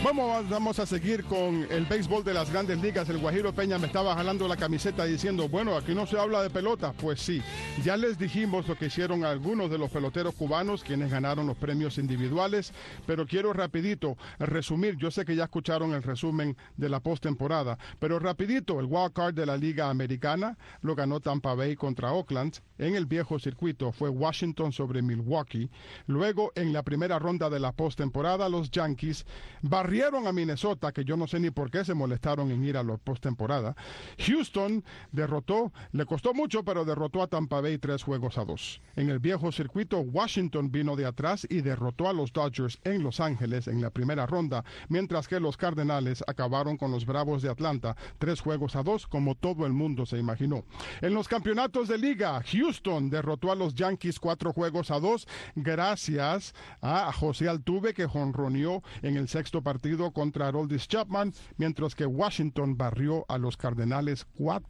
Vamos a seguir con el béisbol de las Grandes Ligas. El Guajiro Peña me estaba jalando la camiseta diciendo, bueno, aquí no se habla de pelota. Pues sí, ya les dijimos lo que hicieron algunos de los peloteros cubanos, quienes ganaron los premios individuales, pero quiero rapidito resumir. Yo sé que ya escucharon el resumen de la postemporada, pero rapidito, el wild card de la Liga Americana lo ganó Tampa Bay contra Oakland. En el viejo circuito fue Washington sobre Milwaukee. Luego, en la primera ronda de la postemporada, los Yankees barrieron a Minnesota, que yo no sé ni por qué se molestaron en ir a la postemporada. Houston derrotó, le costó mucho, pero derrotó a Tampa Bay 3-2. En el viejo circuito, Washington vino de atrás y derrotó a los Dodgers en Los Ángeles en la primera ronda, mientras que los Cardenales acabaron con los Bravos de Atlanta 3-2, como todo el mundo se imaginó. En los campeonatos de liga, Houston derrotó a los Yankees 4-2, gracias a José Altuve, que jonroneó en el sexto partido contra Aroldis Chapman, mientras que Washington barrió a los Cardenales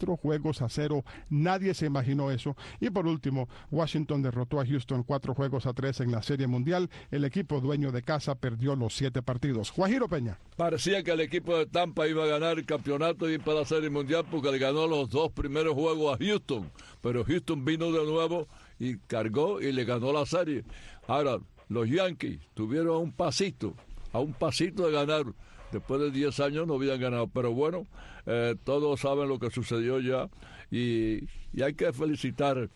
4-0. Nadie se imaginó eso. Y por último, Washington derrotó a Houston 4-3 en la Serie Mundial. El equipo dueño de casa perdió los 7 partidos. Guajiro Peña. Parecía que el equipo de Tampa iba a ganar el campeonato y ir para la Serie Mundial porque le ganó los 2 primeros juegos a Houston. Pero Houston vino de nuevo y cargó y le ganó la serie. Ahora, los Yankees tuvieron a un pasito de ganar. Después de 10 años no habían ganado, pero bueno, todos saben lo que sucedió ya y hay que felicitar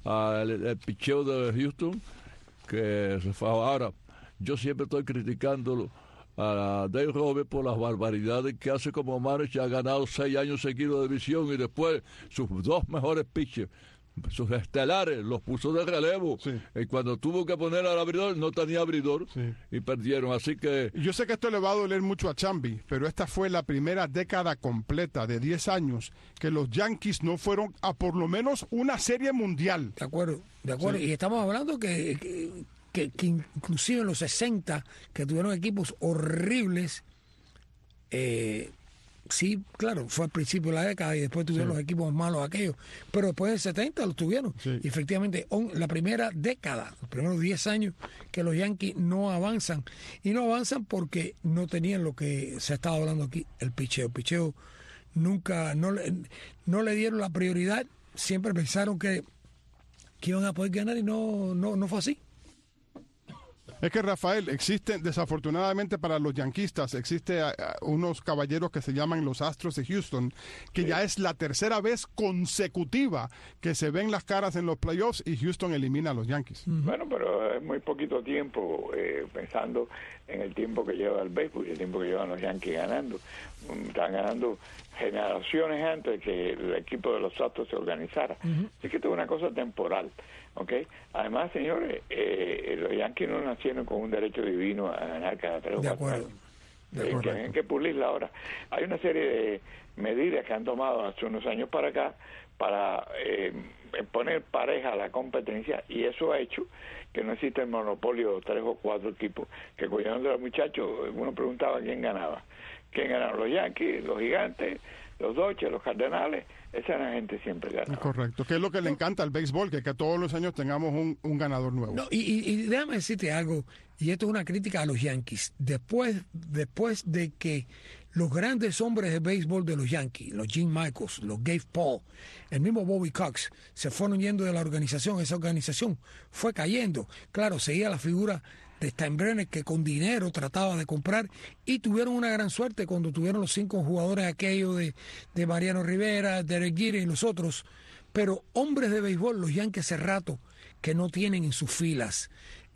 al picheo de Houston que se fue. Ahora, yo siempre estoy criticándolo a Dave Roberts por las barbaridades que hace como manager. Ha ganado 6 años seguidos de división y después sus 2 mejores pitchers, sus estelares, los puso de relevo. Sí. Y cuando tuvo que poner al abridor, no tenía abridor, sí, y perdieron. Así que yo sé que esto le va a doler mucho a Chambi, pero esta fue la primera década completa de 10 años que los Yankees no fueron a por lo menos una serie mundial. De acuerdo. Sí. Y estamos hablando que inclusive en los 60, que tuvieron equipos horribles, sí, claro, fue al principio de la década y después tuvieron, sí, los equipos malos aquellos, pero después del 70 los tuvieron. Sí. Y efectivamente, la primera década, los primeros 10 años que los Yankees no avanzan. Y no avanzan porque no tenían lo que se estaba hablando aquí, el picheo. El picheo nunca, no le dieron la prioridad, siempre pensaron que iban a poder ganar y no fue así. Es que, Rafael, existen, desafortunadamente para los yanquistas, existe unos caballeros que se llaman los Astros de Houston, que ya es la tercera vez consecutiva que se ven las caras en los playoffs y Houston elimina a los Yankees. Bueno, pero es muy poquito tiempo, pensando en el tiempo que lleva el béisbol y el tiempo que llevan los Yankees ganando. Están ganando generaciones antes de que el equipo de los Astros se organizara. Así que esto es una cosa temporal. ¿Okay? Además, señores, los Yankees no nacieron con un derecho divino a ganar cada 3 o 4 años. Tienen que pulirla ahora. Hay una serie de medidas que han tomado hace unos años para acá para poner pareja a la competencia, y eso ha hecho que no exista el monopolio de 3 o 4 equipos que cuidaron de los muchachos. Uno preguntaba quién ganaba. ¿Quién ganaba? Los Yankees, los Gigantes, los Dodgers, los Cardenales. Esa es la gente siempre gana. Correcto, que es lo que le encanta al béisbol, que todos los años tengamos un ganador nuevo. No, y déjame decirte algo, y esto es una crítica a los Yankees. Después de que los grandes hombres de béisbol de los Yankees, los Jim Michaels, los Gabe Paul, el mismo Bobby Cox, se fueron yendo de la organización, esa organización fue cayendo. Claro, seguía la figura de Steinbrenner, que con dinero trataba de comprar, y tuvieron una gran suerte cuando tuvieron los 5 jugadores aquellos de Mariano Rivera, Derek Jeter y los otros. Pero hombres de béisbol, los Yankees hace rato que no tienen en sus filas.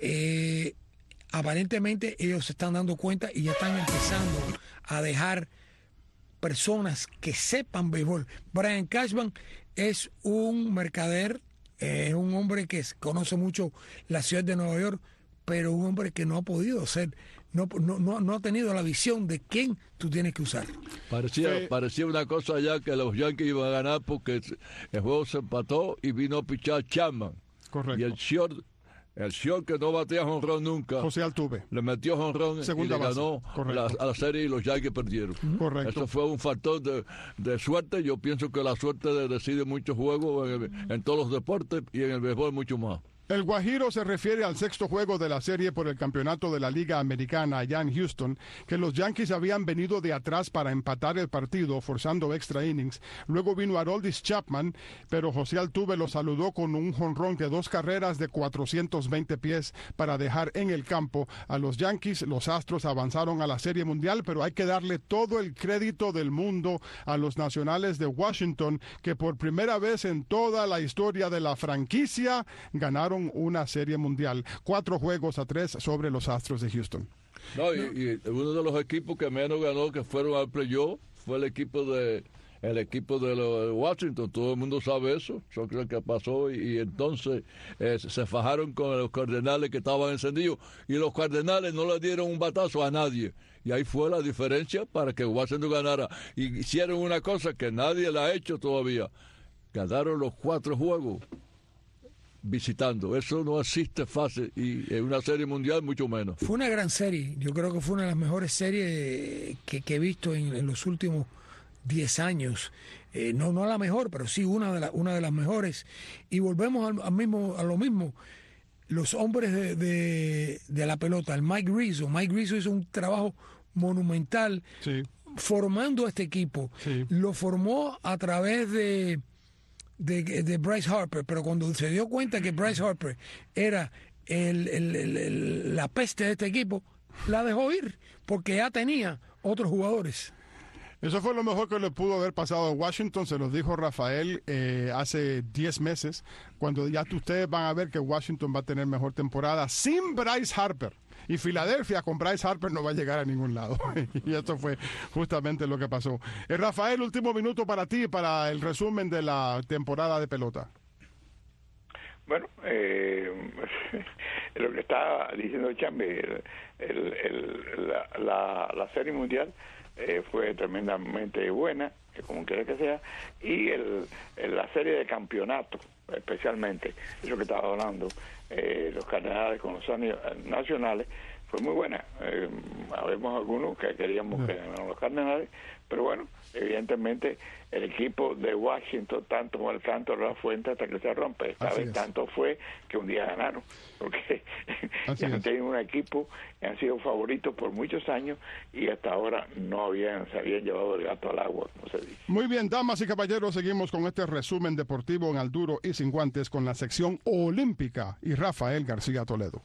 Aparentemente ellos se están dando cuenta y ya están empezando a dejar personas que sepan béisbol. Brian Cashman es un mercader, es un hombre que conoce mucho la ciudad de Nueva York, pero un hombre que no ha podido ser, no ha tenido la visión de quién tú tienes que usar. Parecía una cosa ya que los Yankees iban a ganar porque el juego se empató y vino a pichar Chapman. Correcto. Y el short que no batea jonrón nunca, José Altuve, le metió jonrón y le ganó a la serie y los Yankees perdieron. Correcto. Eso fue un factor de suerte. Yo pienso que la suerte decide muchos juegos en todos los deportes y en el béisbol mucho más. El Guajiro se refiere al sexto juego de la serie por el campeonato de la Liga Americana allá en Houston, que los Yankees habían venido de atrás para empatar el partido, forzando extra innings. Luego vino Aroldis Chapman, pero José Altuve lo saludó con un jonrón de 2 carreras de 420 pies para dejar en el campo a los Yankees. Los Astros avanzaron a la Serie Mundial, pero hay que darle todo el crédito del mundo a los Nacionales de Washington, que por primera vez en toda la historia de la franquicia ganaron una Serie Mundial, 4-3 sobre los Astros de Houston. No, y uno de los equipos que menos ganó, que fueron al playoff, fue el equipo de Washington. Todo el mundo sabe eso creo que pasó, y entonces se fajaron con los Cardenales, que estaban encendidos, y los Cardenales no le dieron un batazo a nadie, y ahí fue la diferencia para que Washington ganara. Y hicieron una cosa que nadie la ha hecho todavía: ganaron los 4 juegos visitando. Eso no existe fácil, y en una serie mundial mucho menos. Fue una gran serie. Yo creo que fue una de las mejores series que he visto en los últimos 10 años. No la mejor, pero sí una de las mejores. Y volvemos a lo mismo. Los hombres de la pelota, el Mike Rizzo hizo un trabajo monumental, sí, formando este equipo. Sí. Lo formó a través de Bryce Harper, pero cuando se dio cuenta que Bryce Harper era la peste de este equipo, la dejó ir, porque ya tenía otros jugadores. Eso fue lo mejor que le pudo haber pasado a Washington, se los dijo Rafael hace 10 meses, cuando ya ustedes van a ver que Washington va a tener mejor temporada sin Bryce Harper. Y Filadelfia con Bryce Harper no va a llegar a ningún lado. Y esto fue justamente lo que pasó. Rafael, último minuto para ti, para el resumen de la temporada de pelota. Bueno, lo que está diciendo Chambi, la Serie Mundial fue tremendamente buena, como quiera que sea, y la serie de campeonato, especialmente, eso que estaba hablando, los Cardenales con los Nacionales, fue muy buena. Habemos algunos que queríamos que ganaran los Cardenales, pero bueno, evidentemente el equipo de Washington, tanto como el canto de la fuente hasta que se rompe. Esta vez tanto fue que un día ganaron, porque ya han tenido un equipo, han sido favoritos por muchos años y hasta ahora se habían llevado el gato al agua, como se dice. Muy bien, damas y caballeros, seguimos con este resumen deportivo en Al Duro y Sin Guantes con la sección olímpica y Rafael García Toledo.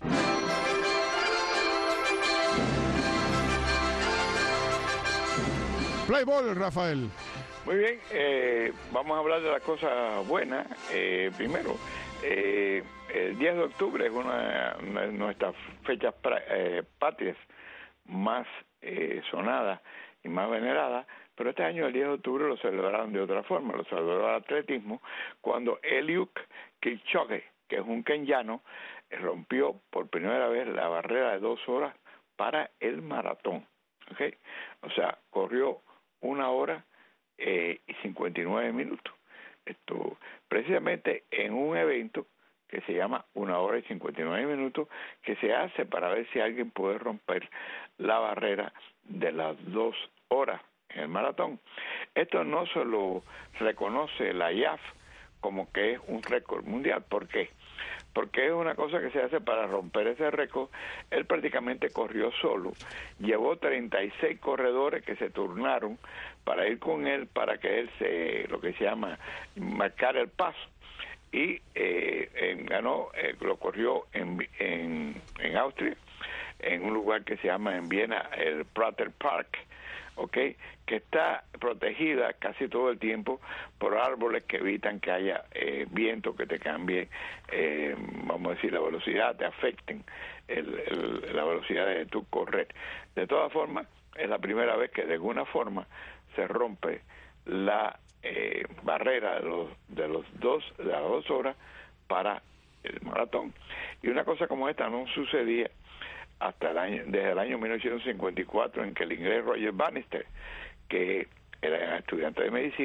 Play ball, Rafael. Muy bien, vamos a hablar de la cosa buena. Primero, el 10 de octubre es una de nuestras fechas patrias más sonadas y más veneradas, pero este año el 10 de octubre lo celebraron de otra forma, lo celebró el atletismo, cuando Eliud Kipchoge, que es un kenyano, rompió por primera vez la barrera de 2 horas para el maratón. ¿Okay? O sea, corrió 1 hora y 59 minutos. Esto precisamente en un evento que se llama 1 hora y 59 minutos, que se hace para ver si alguien puede romper la barrera de las 2 horas en el maratón. Esto no se lo reconoce la IAF como que es un récord mundial. ¿Por qué? Porque es una cosa que se hace para romper ese récord. Él prácticamente corrió solo. Llevó 36 corredores que se turnaron para ir con él, para que él lo que se llama marcar el paso. Y ganó, lo corrió en Austria, en un lugar que se llama en Viena el Prater Park, ¿okay? Que está protegida casi todo el tiempo por árboles que evitan que haya viento que te cambie, vamos a decir, la velocidad, te afecten la velocidad de tu correr. De todas formas, es la primera vez que de alguna forma se rompe la barrera de las 2 horas para el maratón. Y una cosa como esta no sucedía desde el año 1954, en que el inglés Roger Bannister, que era estudiante de medicina,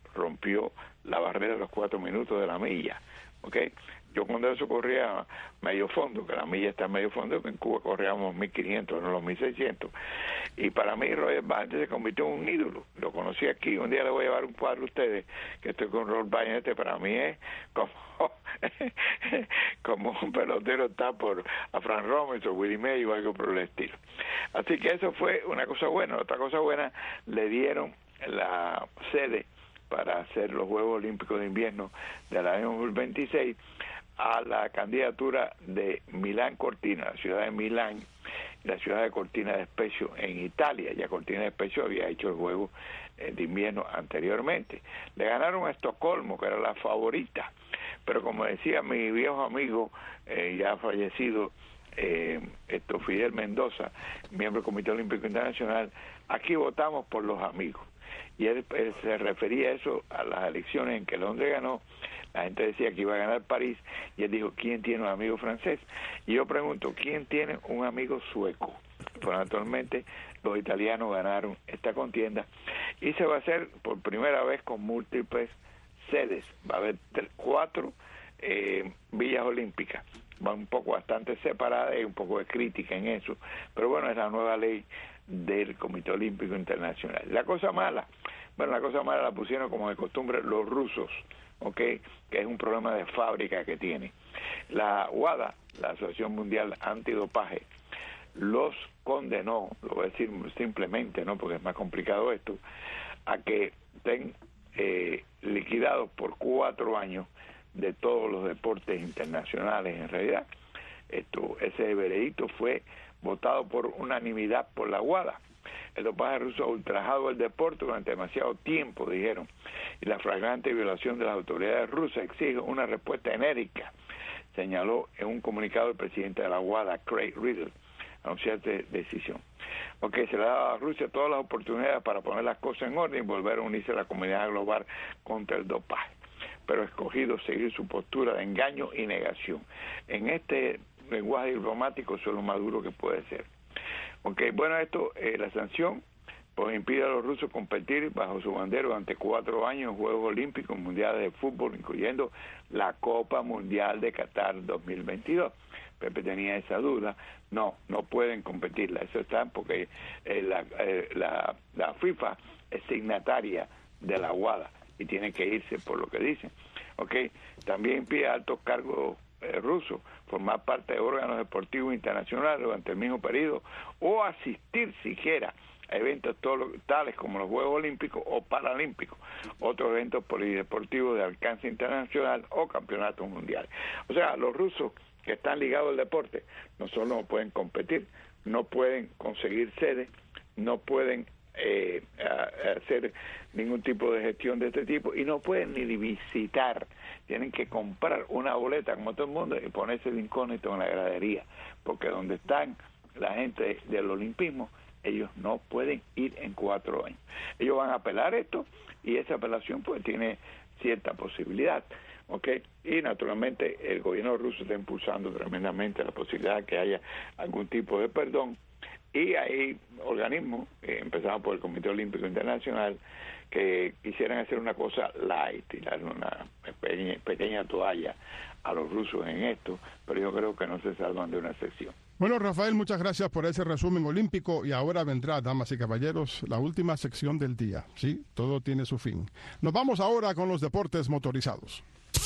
rompió la barrera de los 4 minutos de la milla, ¿ok? Yo cuando eso corría medio fondo, que la milla está en medio fondo, en Cuba corríamos 1.500, no los 1.600. Y para mí Roger Bandt se convirtió en un ídolo. Lo conocí aquí, un día le voy a llevar un cuadro a ustedes, que estoy con Roger Bandt, para mí es como un pelotero está por a Frank Robinson, Willie May o algo por el estilo. Así que eso fue una cosa buena. Otra cosa buena, le dieron la sede para hacer los Juegos Olímpicos de Invierno del año 2026 a la candidatura de Milán Cortina, la ciudad de Milán, la ciudad de Cortina d'Ampezzo en Italia. Ya Cortina d'Ampezzo había hecho el juego de invierno anteriormente. Le ganaron a Estocolmo, que era la favorita, pero como decía mi viejo amigo, ya fallecido, Fidel Mendoza, miembro del Comité Olímpico Internacional, aquí votamos por los amigos. Y él se refería a eso a las elecciones en que Londres ganó. La gente decía que iba a ganar París, y él dijo, ¿quién tiene un amigo francés? Y yo pregunto, ¿quién tiene un amigo sueco? Pues actualmente los italianos ganaron esta contienda, y se va a hacer por primera vez con múltiples sedes. Va a haber 4 villas olímpicas, va un poco bastante separada, y un poco de crítica en eso, pero bueno, es la nueva ley del Comité Olímpico Internacional. La cosa mala la pusieron como de costumbre los rusos, ¿ok? Que es un problema de fábrica que tiene. La WADA, la Asociación Mundial Antidopaje, los condenó, lo voy a decir simplemente, ¿no?, porque es más complicado esto, a que estén liquidados por 4 años de todos los deportes internacionales. En realidad, ese veredicto fue votado por unanimidad por la WADA. El dopaje ruso ha ultrajado el deporte durante demasiado tiempo, dijeron, y la flagrante violación de las autoridades rusas exige una respuesta enérgica, señaló en un comunicado el presidente de la WADA, Craig Riddle, anunciar esta decisión. Porque se le ha dado a Rusia todas las oportunidades para poner las cosas en orden y volver a unirse a la comunidad global contra el dopaje, pero ha escogido seguir su postura de engaño y negación. En este lenguaje diplomático, eso es lo más duro que puede ser. Okay, bueno, la sanción pues impide a los rusos competir bajo su bandera durante 4 años en Juegos Olímpicos Mundiales de Fútbol, incluyendo la Copa Mundial de Qatar 2022. Pepe tenía esa duda. No pueden competirla. Eso está porque la FIFA es signataria de la WADA y tiene que irse por lo que dicen. Okay, también impide a altos cargos rusos formar parte de órganos deportivos internacionales durante el mismo periodo o asistir siquiera a eventos tales como los Juegos Olímpicos o Paralímpicos, otros eventos polideportivos de alcance internacional o campeonatos mundiales. O sea, los rusos que están ligados al deporte no solo no pueden competir, no pueden conseguir sedes, no pueden hacer ningún tipo de gestión de este tipo, y no pueden ni visitar. Tienen que comprar una boleta como todo el mundo y ponerse el incógnito en la gradería, porque donde están la gente del olimpismo, ellos no pueden ir en 4 años. Ellos van a apelar esto, y esa apelación pues tiene cierta posibilidad, ¿ok? Y naturalmente el gobierno ruso está impulsando tremendamente la posibilidad de que haya algún tipo de perdón, y hay organismos, empezando por el Comité Olímpico Internacional, que quisieran hacer una cosa light, tirar una pequeña toalla a los rusos en esto, pero yo creo que no se salvan de una excepción. Bueno, Rafael, muchas gracias por ese resumen olímpico, y ahora vendrá, damas y caballeros, la última sección del día. Sí, todo tiene su fin. Nos vamos ahora con los deportes motorizados.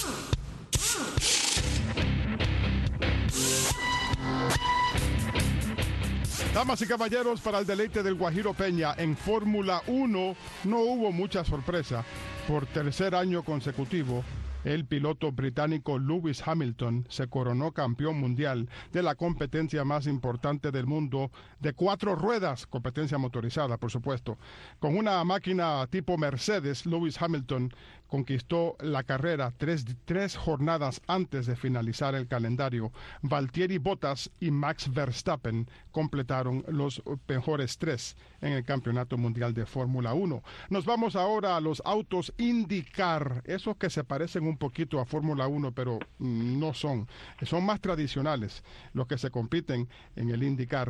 Damas y caballeros, para el deleite del Guajiro Peña, en Fórmula 1 no hubo mucha sorpresa. Por 3er año consecutivo, el piloto británico Lewis Hamilton se coronó campeón mundial de la competencia más importante del mundo de 4 ruedas, competencia motorizada, por supuesto. Con una máquina tipo Mercedes, Lewis Hamilton conquistó la carrera 3 jornadas antes de finalizar el calendario. Valtteri Bottas y Max Verstappen completaron los mejores 3 en el Campeonato Mundial de Fórmula 1. Nos vamos ahora a los autos IndyCar, esos que se parecen un poquito a Fórmula 1, pero no son más tradicionales los que se compiten en el IndyCar.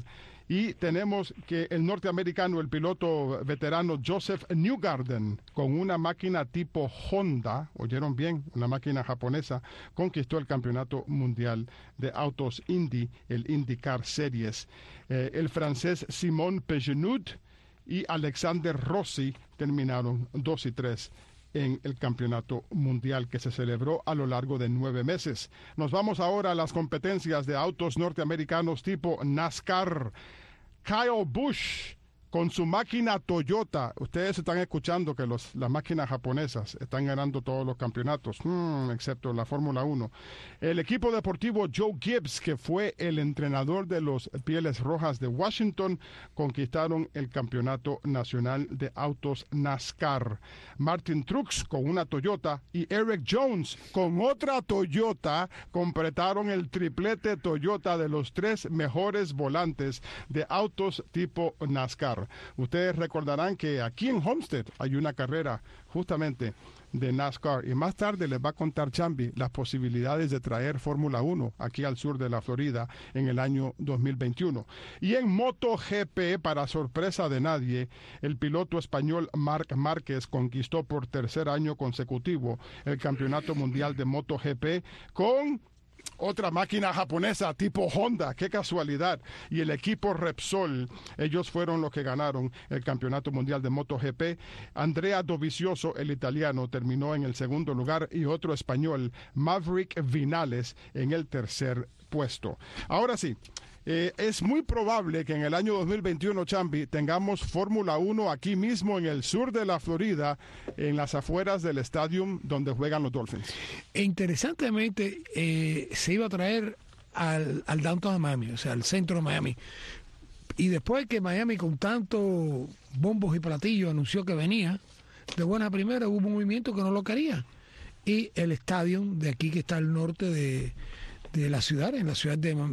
Y tenemos que el norteamericano, el piloto veterano Joseph Newgarden, con una máquina tipo Honda, oyeron bien, una máquina japonesa, conquistó el campeonato mundial de autos Indy, el IndyCar Series. El francés Simon Pagenaud y Alexander Rossi terminaron 2 y 3 en el campeonato mundial que se celebró a lo largo de 9 meses. Nos vamos ahora a las competencias de autos norteamericanos tipo NASCAR. Kyle Busch, con su máquina Toyota, ustedes están escuchando que las máquinas japonesas están ganando todos los campeonatos, excepto la Fórmula 1. El equipo deportivo Joe Gibbs, que fue el entrenador de los Pieles Rojas de Washington, conquistaron el campeonato nacional de autos NASCAR. Martin Truex, con una Toyota, y Eric Jones, con otra Toyota, completaron el triplete Toyota de los 3 mejores volantes de autos tipo NASCAR. Ustedes recordarán que aquí en Homestead hay una carrera justamente de NASCAR y más tarde les va a contar Chambi las posibilidades de traer Fórmula 1 aquí al sur de la Florida en el año 2021. Y en MotoGP, para sorpresa de nadie, el piloto español Marc Márquez conquistó por 3er año consecutivo el campeonato mundial de MotoGP con otra máquina japonesa tipo Honda, qué casualidad. Y el equipo Repsol, ellos fueron los que ganaron el campeonato mundial de MotoGP. Andrea Dovizioso, el italiano, terminó en el 2º lugar y otro español, Maverick Vinales, en el 3er puesto. Ahora sí, es muy probable que en el año 2021, Chambi, tengamos Fórmula 1 aquí mismo en el sur de la Florida, en las afueras del estadio donde juegan los Dolphins. E interesantemente, se iba a traer al downtown de Miami, o sea, al centro de Miami. Y después que Miami, con tanto bombos y platillos, anunció que venía, de buena primera hubo un movimiento que no lo quería. Y el estadio de aquí, que está al norte de la ciudad, en la ciudad de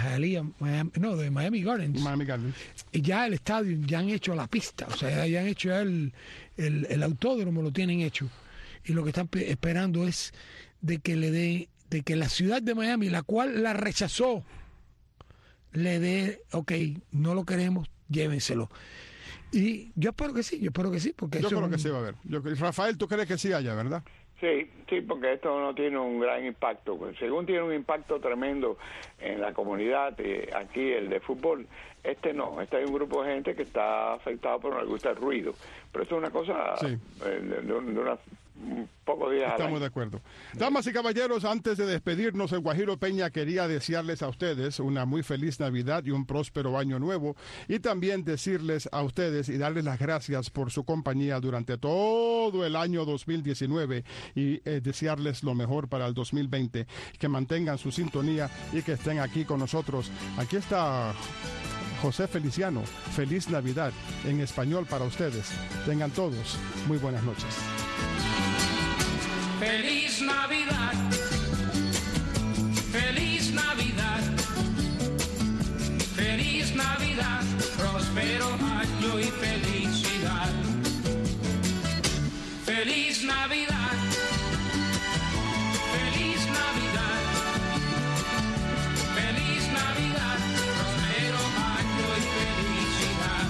Miami Gardens. Miami Gardens. Y ya el estadio, ya han hecho la pista, o sea, ya han hecho ya el autódromo, lo tienen hecho. Y lo que están esperando es de que la ciudad de Miami, la cual la rechazó, le dé, ok, no lo queremos, llévenselo. Y yo espero que sí, porque yo creo que sí va a haber. Rafael, ¿tú crees que sí haya, verdad? Sí, porque esto no tiene un gran impacto. Según tiene un impacto tremendo en la comunidad, aquí el de fútbol, no. Hay un grupo de gente que está afectado por no le gusta el ruido. Pero esto es una cosa de unos pocos días. Estamos de acuerdo. Damas y caballeros, antes de despedirnos, el Guajiro Peña quería desearles a ustedes una muy feliz Navidad y un próspero año nuevo, y también decirles a ustedes y darles las gracias por su compañía durante todo el año 2019 y desearles lo mejor para el 2020, que mantengan su sintonía y que estén aquí con nosotros. Aquí está José Feliciano. Feliz Navidad en español para ustedes. Tengan todos muy buenas noches. Feliz Navidad, feliz Navidad, feliz Navidad, próspero año y felicidad. Feliz Navidad, feliz Navidad, feliz Navidad, próspero año y felicidad.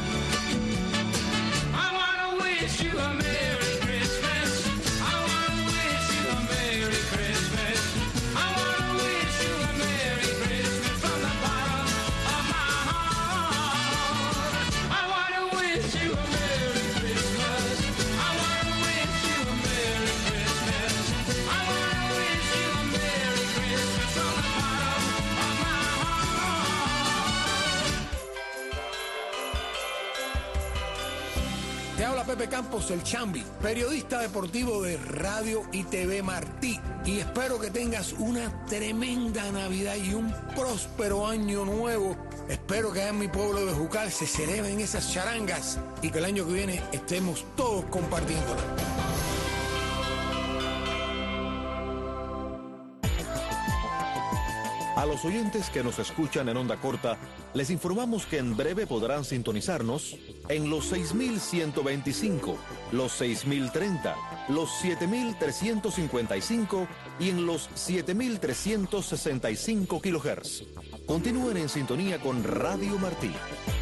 I wanna wish you a Merry Christmas. I wanna wish you a Merry Christmas. I wanna wish you a Merry Christmas from the bottom of my heart. I wanna wish you a Merry Christmas. I wanna wish you a Merry Christmas. I wanna wish you a Merry Christmas from the bottom of my heart. Te habla Pepe Campos, el Chambi, periodista deportivo de Radio y TV Martí. Y espero que tengas una tremenda Navidad y un próspero año nuevo. Espero que allá en mi pueblo de Jucal se celebren esas charangas y que el año que viene estemos todos compartiéndolas. A los oyentes que nos escuchan en onda corta, les informamos que en breve podrán sintonizarnos en los 6.125, los 6.030, los 7.355 y en los 7.365 kHz. Continúen en sintonía con Radio Martí.